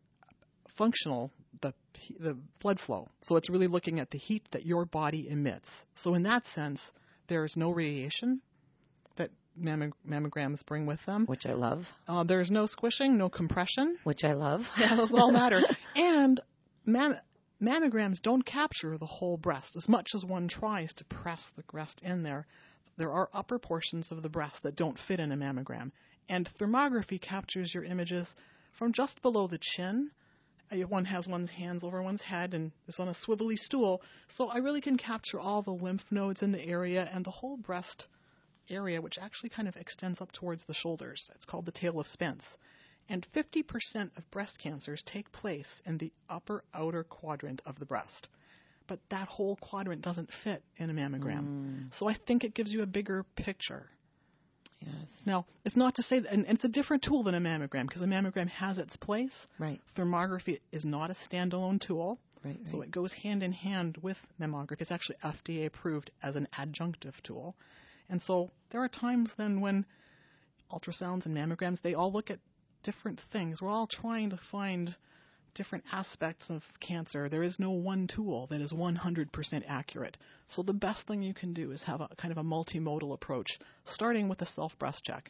functional, the the blood flow. So it's really looking at the heat that your body emits. So in that sense, there is no radiation that mammo- mammograms bring with them. Which I love. Uh, there's no squishing, no compression. Which I love. Yeah, those all matter. And mam- mammograms don't capture the whole breast. As much as one tries to press the breast in there, there are upper portions of the breast that don't fit in a mammogram. And thermography captures your images from just below the chin. One has one's hands over one's head and is on a swivelly stool. So I really can capture all the lymph nodes in the area and the whole breast area, which actually kind of extends up towards the shoulders. It's called the tail of Spence. And fifty percent of breast cancers take place in the upper outer quadrant of the breast. But that whole quadrant doesn't fit in a mammogram. Mm. So I think it gives you a bigger picture. Yes. Now, it's not to say that, and it's a different tool than a mammogram, because a mammogram has its place. Right. Thermography is not a standalone tool. Right, right. So it goes hand in hand with mammography. It's actually F D A approved as an adjunctive tool. And so there are times then when ultrasounds and mammograms, they all look at different things. We're all trying to find different aspects of cancer. There is no one tool that is one hundred percent accurate. So the best thing you can do is have a kind of a multimodal approach, starting with a self-breast check.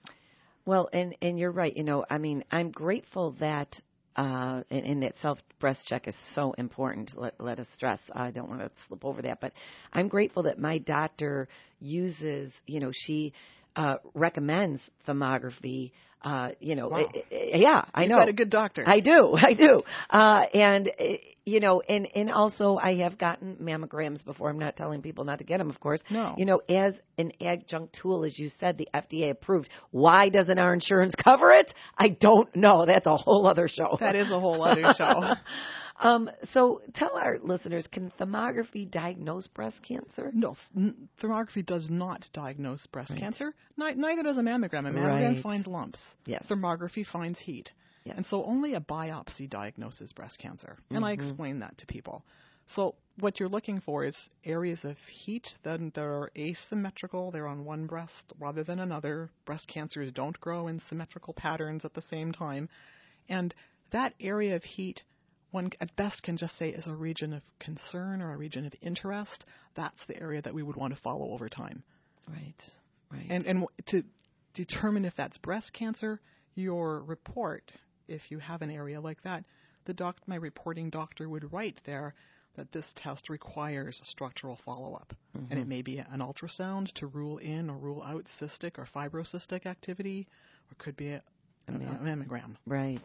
Well, and, and you're right. You know, I mean, I'm grateful that uh, and, and that self-breast check is so important. Let, let us stress. I don't want to slip over that. But I'm grateful that my doctor uses, you know, she uh, recommends thermography. Uh, you know, wow. it, it, yeah, I You've know. You've got a good doctor. I do, I do. Uh, and, uh, you know, and, and also I have gotten mammograms before. I'm not telling people not to get them, of course. No. You know, as an adjunct tool, as you said, the F D A approved. Why doesn't our insurance cover it? I don't know. That's a whole other show. That is a whole other show. Um, so tell our listeners, can thermography diagnose breast cancer? No, n- thermography does not diagnose breast right. cancer. Ni- neither does a mammogram. A mammogram right. finds lumps. Yes. Thermography finds heat. Yes. And so only a biopsy diagnoses breast cancer. Mm-hmm. And I explain that to people. So what you're looking for is areas of heat that are asymmetrical. They're on one breast rather than another. Breast cancers don't grow in symmetrical patterns at the same time. And that area of heat, one at best can just say is a region of concern or a region of interest. That's the area that we would want to follow over time. Right, right. And, and to determine if that's breast cancer, your report, if you have an area like that, the doc, my reporting doctor would write there that this test requires structural follow-up. Mm-hmm. And it may be an ultrasound to rule in or rule out cystic or fibrocystic activity, or it could be a, a, a mammogram. Right.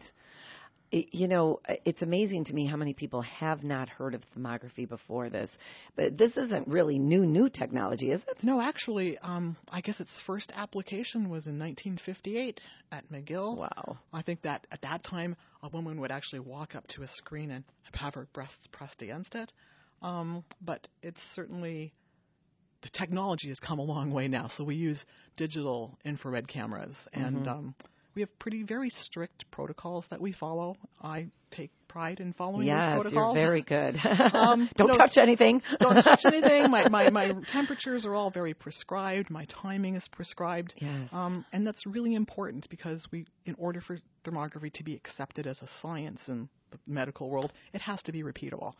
It, you know, it's amazing to me how many people have not heard of thermography before this. But this isn't really new, new technology, is it? No, actually, um, I guess its first application was in nineteen fifty-eight at McGill. Wow. I think that at that time, a woman would actually walk up to a screen and have her breasts pressed against it. Um, but it's certainly, the technology has come a long way now. So we use digital infrared cameras and mm-hmm. um, we have pretty, very strict protocols that we follow. I take pride in following yes, those protocols. Yes, you're very good. um, don't no, touch anything. don't touch anything. My, my my temperatures are all very prescribed. My timing is prescribed. Yes. Um, and that's really important because we, in order for thermography to be accepted as a science in the medical world, it has to be repeatable.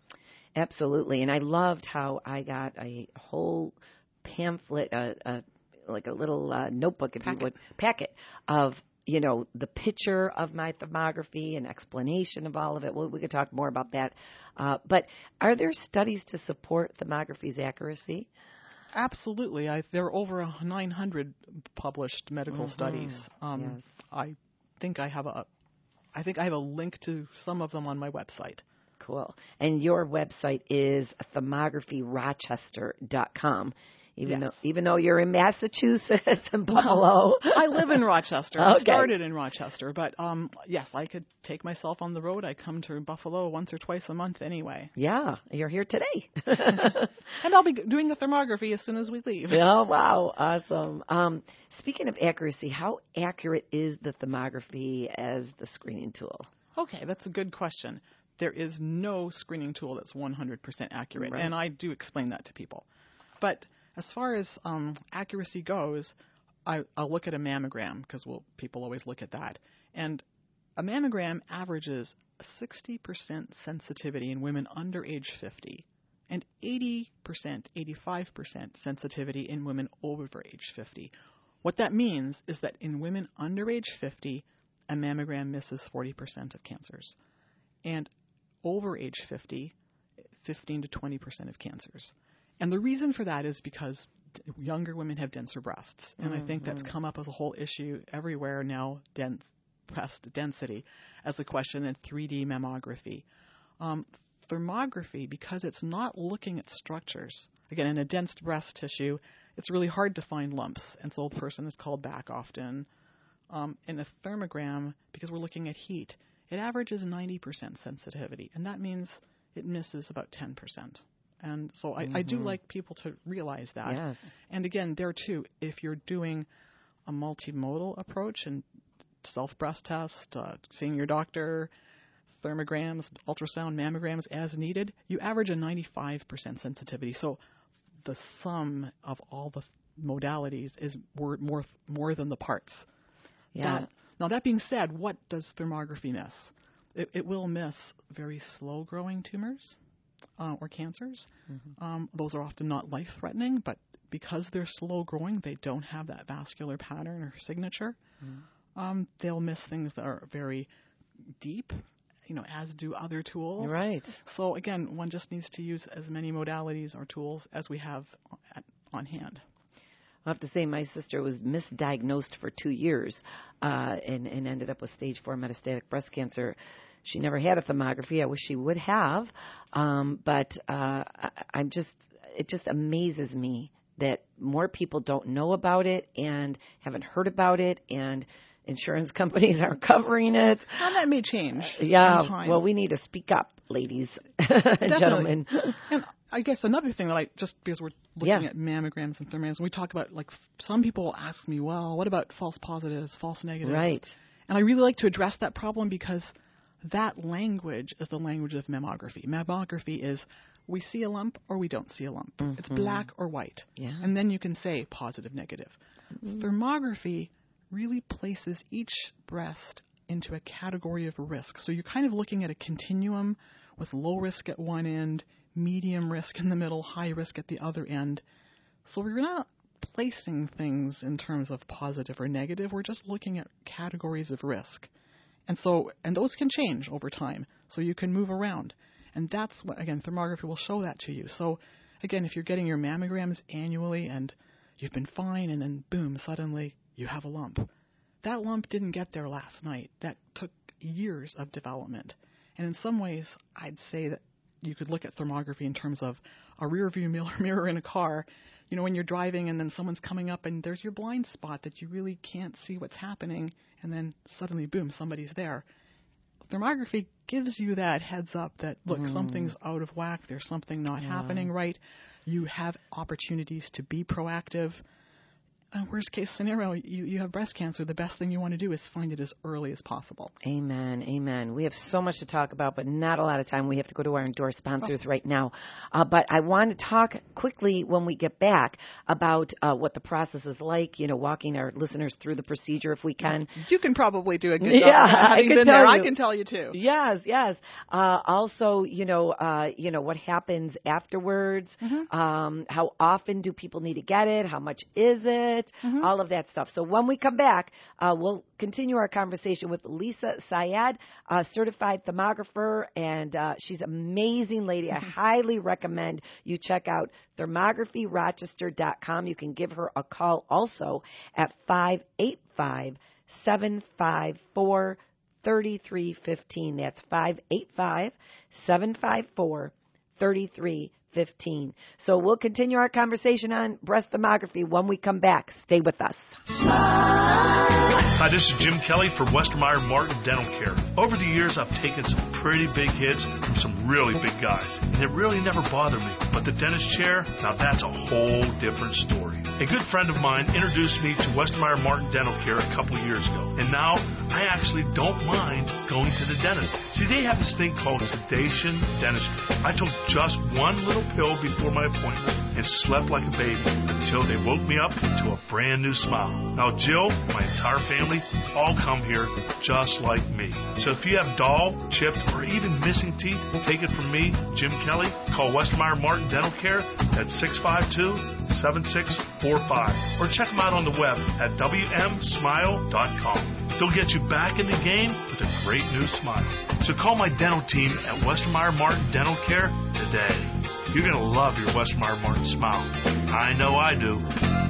Absolutely. And I loved how I got a whole pamphlet, a, a like a little uh, notebook, if packet. you would, packet of, you know, the picture of my thermography and explanation of all of it. Well, we could talk more about that. Uh, but are there studies to support thermography's accuracy? Absolutely. I, there are over nine hundred published medical mm-hmm. studies. Um, yes. I think I have a, I think I have a link to some of them on my website. Cool. And your website is thermography rochester dot com. Even yes. though even though you're in Massachusetts and Buffalo. Well, I live in Rochester. Okay. I started in Rochester, but um, yes, I could take myself on the road. I come to Buffalo once or twice a month anyway. Yeah, you're here today. And I'll be doing the thermography as soon as we leave. Oh, wow. Awesome. Um, speaking of accuracy, how accurate is the thermography as the screening tool? Okay, that's a good question. There is no screening tool that's one hundred percent accurate, right. and I do explain that to people. But as far as um, accuracy goes, I, I'll look at a mammogram because we'll, people always look at that. And a mammogram averages sixty percent sensitivity in women under age fifty and eighty percent, eighty-five percent sensitivity in women over age fifty. What that means is that in women under age fifty, a mammogram misses forty percent of cancers. And over age fifty, fifteen to twenty percent of cancers. And the reason for that is because younger women have denser breasts. And mm-hmm. I think that's come up as a whole issue everywhere now, dense breast density, as a question in three D mammography. Um, thermography, because it's not looking at structures, again, in a dense breast tissue, it's really hard to find lumps, and so the person is called back often. Um, in a thermogram, because we're looking at heat, it averages ninety percent sensitivity, and that means it misses about ten percent. And so I, mm-hmm. I do like people to realize that. Yes. And again, there too, if you're doing a multimodal approach and self-breast test, uh, seeing your doctor, thermograms, ultrasound, mammograms as needed, you average a ninety-five percent sensitivity. So the sum of all the modalities is more more, more than the parts. Yeah. That, now, that being said, what does thermography miss? It, it will miss very slow-growing tumors uh, or cancers. Mm-hmm. Um, those are often not life-threatening, but because they're slow-growing, they don't have that vascular pattern or signature. Mm-hmm. Um, they'll miss things that are very deep, you know, as do other tools. Right. So, again, one just needs to use as many modalities or tools as we have at, on hand. I have to say my sister was misdiagnosed for two years uh, and, and ended up with stage four metastatic breast cancer. She never had a thermography. I wish she would have. Um, but uh, I, I'm just, it just amazes me that more people don't know about it and haven't heard about it, and insurance companies aren't covering it. Well, that may change. Uh, yeah. in time. Well, we need to speak up, ladies and gentlemen. And I guess another thing that I, just because we're looking Yeah. at mammograms and thermograms, we talk about, like, some people ask me, well, what about false positives, false negatives? Right. And I really like to address that problem because that language is the language of mammography. Mammography is we see a lump or we don't see a lump. Mm-hmm. It's black or white. Yeah. And then you can say positive, negative. Mm-hmm. Thermography really places each breast into a category of risk. So you're kind of looking at a continuum with low risk at one end, medium risk in the middle, high risk at the other end. So we're not placing things in terms of positive or negative. We're just looking at categories of risk. And so, and those can change over time. So you can move around. And that's what, again, thermography will show that to you. So again, if you're getting your mammograms annually and you've been fine and then boom, suddenly you have a lump. That lump didn't get there last night. That took years of development. And in some ways, I'd say that you could look at thermography in terms of a rear view mirror in a car. You know, when you're driving and then someone's coming up and there's your blind spot that you really can't see what's happening, and then suddenly, boom, somebody's there. Thermography gives you that heads up that, look, mm. something's out of whack, there's something not yeah. happening right. You have opportunities to be proactive. Uh, worst case scenario, you, you have breast cancer. The best thing you want to do is find it as early as possible. Amen. Amen. We have so much to talk about, but not a lot of time. We have to go to our endorsed sponsors oh. right now. Uh, but I want to talk quickly when we get back about uh, what the process is like, you know, walking our listeners through the procedure if we can. You can probably do a good job. Yeah, Having I can been tell there, you. I can tell you too. Yes, yes. Uh, also, you know, uh, you know, what happens afterwards, mm-hmm. um, how often do people need to get it, how much is it, mm-hmm. all of that stuff. So when we come back, uh, we'll continue our conversation with Lisa Syed, a certified thermographer, and uh, she's an amazing lady. I highly recommend you check out thermography rochester dot com. You can give her a call also at five eight five, seven five four, three three one five. That's five eight five, seven five four, three three one five. fifteen. So we'll continue our conversation on breast thermography when we come back. Stay with us. Hi, this is Jim Kelly for Westermeyer Martin Dental Care. Over the years, I've taken some pretty big hits from some really big guys, and it really never bothered me. But the dentist chair, now that's a whole different story. A good friend of mine introduced me to Westermeyer Martin Dental Care a couple years ago, and now I actually don't mind going to the dentist. See, they have this thing called sedation dentistry. I took just one little pill before my appointment and slept like a baby until they woke me up to a brand new smile. Now, Jill and my entire family all come here just like me. So if you have dull, chipped, or even missing teeth, take it from me, Jim Kelly. Call Westmeyer Martin Dental Care at six five two, seven six four five or check them out on the web at w m smile dot com. They'll get you back in the game with a great new smile. So call my dental team at Westmeyer Martin Dental Care today. You're going to love your Westmeyer Martin smile. I know I do.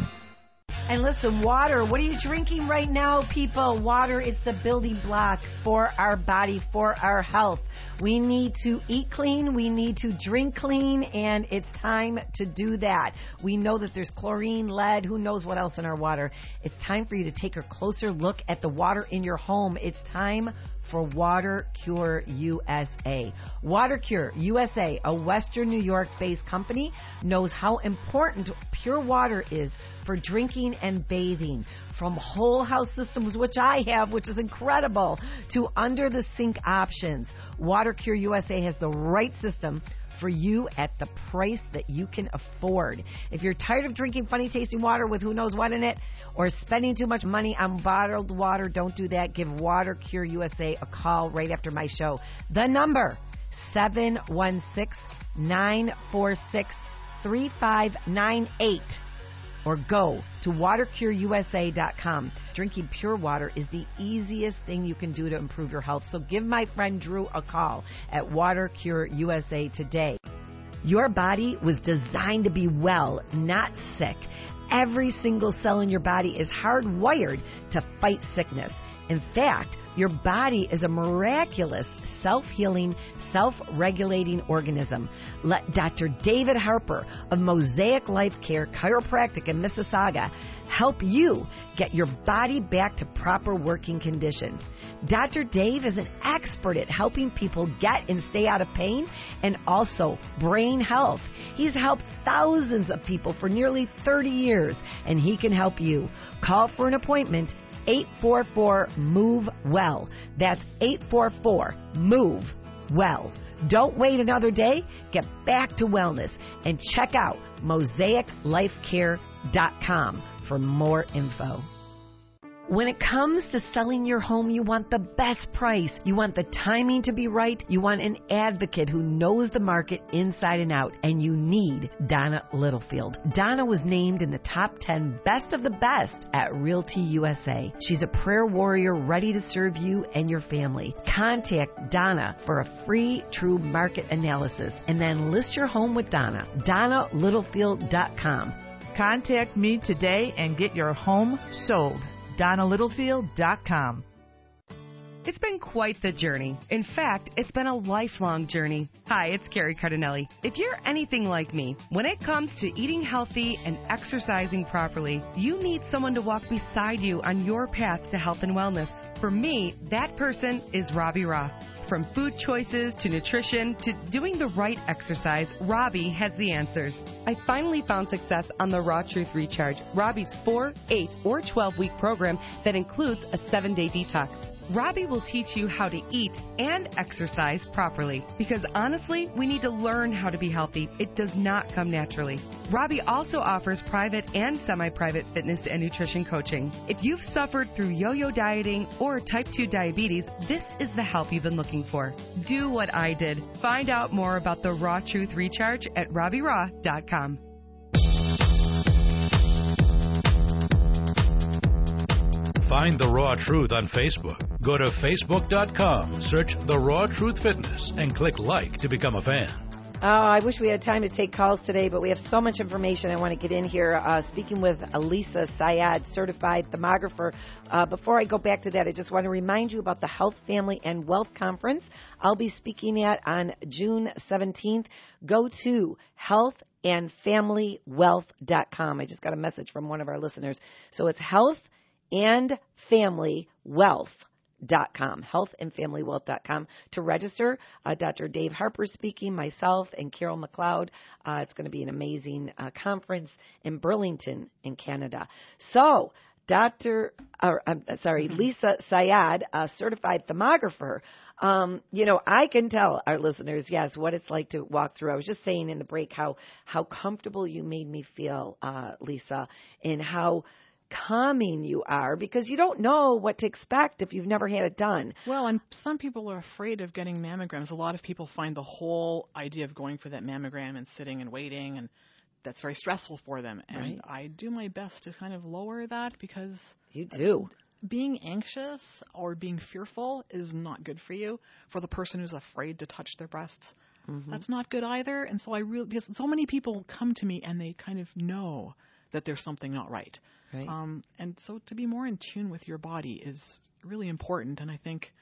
And listen, water, what are you drinking right now, people? Water is the building block for our body, for our health. We need to eat clean, we need to drink clean, and it's time to do that. We know that there's chlorine, lead, who knows what else in our water. It's time for you to take a closer look at the water in your home. It's time for Water Cure U S A. Water Cure U S A, a Western New York-based company, knows how important pure water is for drinking and bathing. From whole house systems, which I have, which is incredible, to under the sink options, Water Cure U S A has the right system for you at the price that you can afford. If you're tired of drinking funny tasting water with who knows what in it, or spending too much money on bottled water, don't do that. Give Water Cure U S A a call right after my show. The number, seven one six, nine four six, three five nine eight. Or go to water cure U S A dot com. Drinking pure water is the easiest thing you can do to improve your health. So give my friend Drew a call at Water Cure U S A today. Your body was designed to be well, not sick. Every single cell in your body is hardwired to fight sickness. In fact, your body is a miraculous, self-healing, self-regulating organism. Let Doctor David Harper of Mosaic Life Care Chiropractic in Mississauga help you get your body back to proper working condition. Doctor Dave is an expert at helping people get and stay out of pain and also brain health. He's helped thousands of people for nearly thirty years, and he can help you. Call for an appointment, eight four four, move well. That's eight four four, move well. Don't wait another day. Get back to wellness and check out mosaic life care dot com for more info. When it comes to selling your home, you want the best price. You want the timing to be right. You want an advocate who knows the market inside and out. And you need Donna Littlefield. Donna was named in the top ten best of the best at Realty U S A. She's a prayer warrior ready to serve you and your family. Contact Donna for a free true market analysis and then list your home with Donna. Donna Littlefield dot com. Contact me today and get your home sold. Donna Littlefield dot com. It's been quite the journey. In fact, it's been a lifelong journey. Hi, it's Carrie Cardinelli. If you're anything like me, when it comes to eating healthy and exercising properly, you need someone to walk beside you on your path to health and wellness. For me, that person is Robbie Raw. From food choices to nutrition to doing the right exercise, Robbie has the answers. I finally found success on the Raw Truth Recharge, Robbie's four, eight, or twelve-week program that includes a seven-day detox. Robbie will teach you how to eat and exercise properly because honestly, we need to learn how to be healthy. It does not come naturally. Robbie also offers private and semi-private fitness and nutrition coaching. If you've suffered through yo-yo dieting or type two diabetes, this is the help you've been looking for. Do what I did. Find out more about the Raw Truth Recharge at robbie raw dot com. Find The Raw Truth on Facebook. Go to facebook dot com, search The Raw Truth Fitness, and click like to become a fan. Oh, I wish we had time to take calls today, but we have so much information I want to get in here. Uh, speaking with Elisa Syed, certified thermographer. Uh, before I go back to that, I just want to remind you about the Health, Family, and Wealth Conference I'll be speaking at on June seventeenth. Go to health and family wealth dot com. I just got a message from one of our listeners. So it's health and family wealth dot com, health and family wealth dot com to register. Uh, Doctor Dave Harper speaking, myself, and Carol McLeod. Uh, it's going to be an amazing uh, conference in Burlington in Canada. So Doctor, or, I'm sorry, Lisa Syed, a certified thermographer. Um, you know, I can tell our listeners, yes, what it's like to walk through. I was just saying in the break how how comfortable you made me feel, uh, Lisa, and how calming you are, because you don't know what to expect if you've never had it done. Well, and some people are afraid of getting mammograms. A lot of people find the whole idea of going for that mammogram and sitting and waiting, and that's very stressful for them. And Right. I do my best to kind of lower that, because you do. Being anxious or being fearful is not good for you. For the person who's afraid to touch their breasts, Mm-hmm. that's not good either. And so I really, because so many people come to me and they kind of know that there's something not right. Right. Um, and so to be more in tune with your body is really important. And I think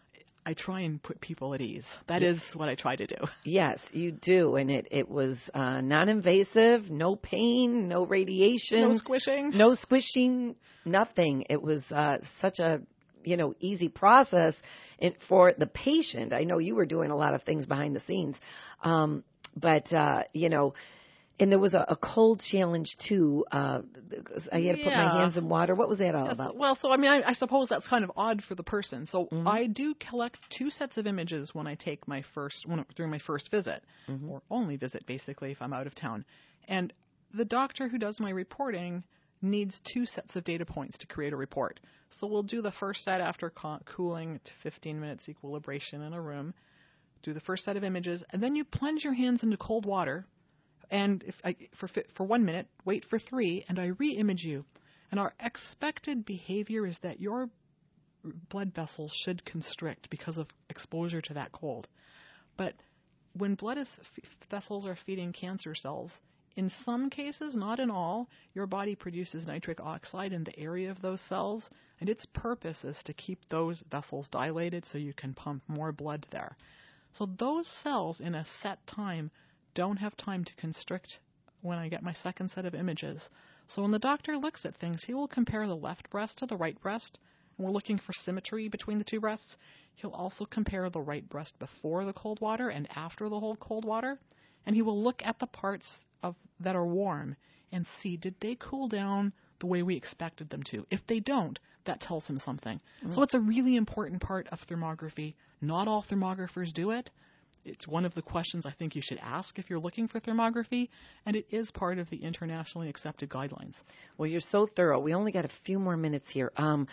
I try and put people at ease. That is what I try to do. Yes, you do. And it, it was uh, non-invasive, no pain, no radiation. No squishing. No squishing, nothing. It was uh, such a, you know, easy process and for the patient. I know you were doing a lot of things behind the scenes. Um, but, uh, you know, and there was a, a cold challenge, too. Uh, I had to put Yeah. my hands in water. What was that all Yes, about? Well, so I mean, I, I suppose that's kind of odd for the person. So Mhm. I do collect two sets of images when I take my first, when, during my first visit, Mhm. or only visit, basically, if I'm out of town. And the doctor who does my reporting needs two sets of data points to create a report. So we'll do the first set after co- cooling to fifteen minutes equilibration in a room, do the first set of images, and then you plunge your hands into cold water. And if I, for for one minute, wait for three, and I re-image you. And our expected behavior is that your blood vessels should constrict because of exposure to that cold. But when blood is f- vessels are feeding cancer cells, in some cases, not in all, your body produces nitric oxide in the area of those cells, and its purpose is to keep those vessels dilated so you can pump more blood there. So those cells in a set time don't have time to constrict when I get my second set of images. So when the doctor looks at things, he will compare the left breast to the right breast, and we're looking for symmetry between the two breasts. He'll also compare the right breast before the cold water and after the whole cold water, and he will look at the parts of that are warm and see, did they cool down the way we expected them to? If they don't, that tells him something. Mm. So it's a really important part of thermography. Not all thermographers do it. It's one of the questions I think you should ask if you're looking for thermography, and it is part of the internationally accepted guidelines. Well, you're so thorough. We only got a few more minutes here. Um,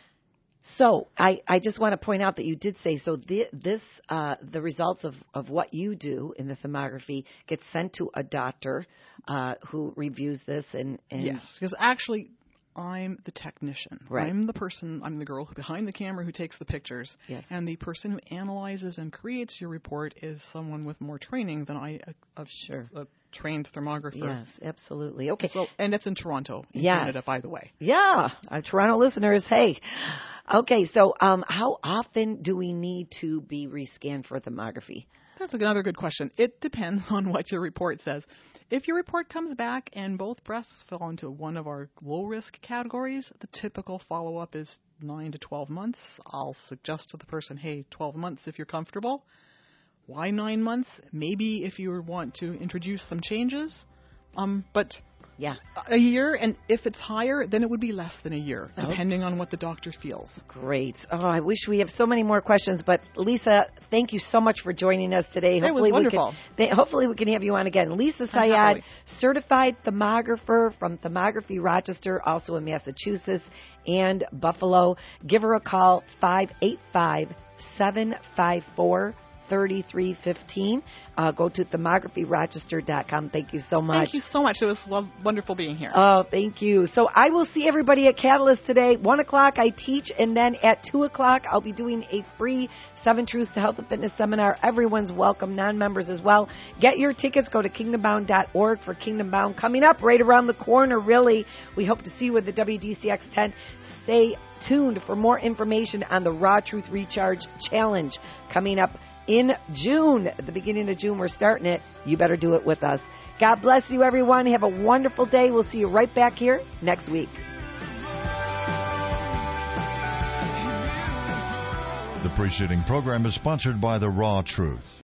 so I, I just want to point out that you did say, so the, this, uh, the results of, of what you do in the thermography gets sent to a doctor uh, who reviews this. And, and Yes, because actually I'm the technician. Right. I'm the person, I'm the girl behind the camera who takes the pictures. Yes. And the person who analyzes and creates your report is someone with more training than I, a, a, Sure. a trained thermographer. Yes, absolutely. Okay. So, and it's in Toronto, in Yes. Canada, by the way. Yeah, our Toronto listeners, hey. Okay, so um, how often do we need to be rescanned for thermography? That's another good question. It depends on what your report says. If your report comes back and both breasts fall into one of our low-risk categories, the typical follow-up is nine to twelve months. I'll suggest to the person, hey, twelve months if you're comfortable. Why nine months? Maybe if you want to introduce some changes. Um, but yeah, a year, and if it's higher, then it would be less than a year, Oh. depending on what the doctor feels. Great. Oh, I wish we have so many more questions, but Lisa, thank you so much for joining us today. It was Hopefully wonderful. We can, th- hopefully we can have you on again. Lisa Syed, Happily. certified thermographer from Thermography Rochester, also in Massachusetts and Buffalo. Give her a call, five eight five, seven five four, three three one five. Uh, go to thermography rochester dot com. Thank you so much. Thank you so much. It was well, wonderful being here. Oh, thank you. So I will see everybody at Catalyst today. One o'clock I teach, and then at two o'clock I'll be doing a free Seven Truths to Health and Fitness seminar. Everyone's welcome, non-members as well. Get your tickets. Go to kingdom bound dot org for Kingdom Bound. Coming up right around the corner, really. We hope to see you at the W D C X tent. Stay tuned for more information on the Raw Truth Recharge Challenge coming up in June. At the beginning of June, we're starting it. You better do it with us. God bless you, everyone. Have a wonderful day. We'll see you right back here next week. The preceding program is sponsored by The Raw Truth.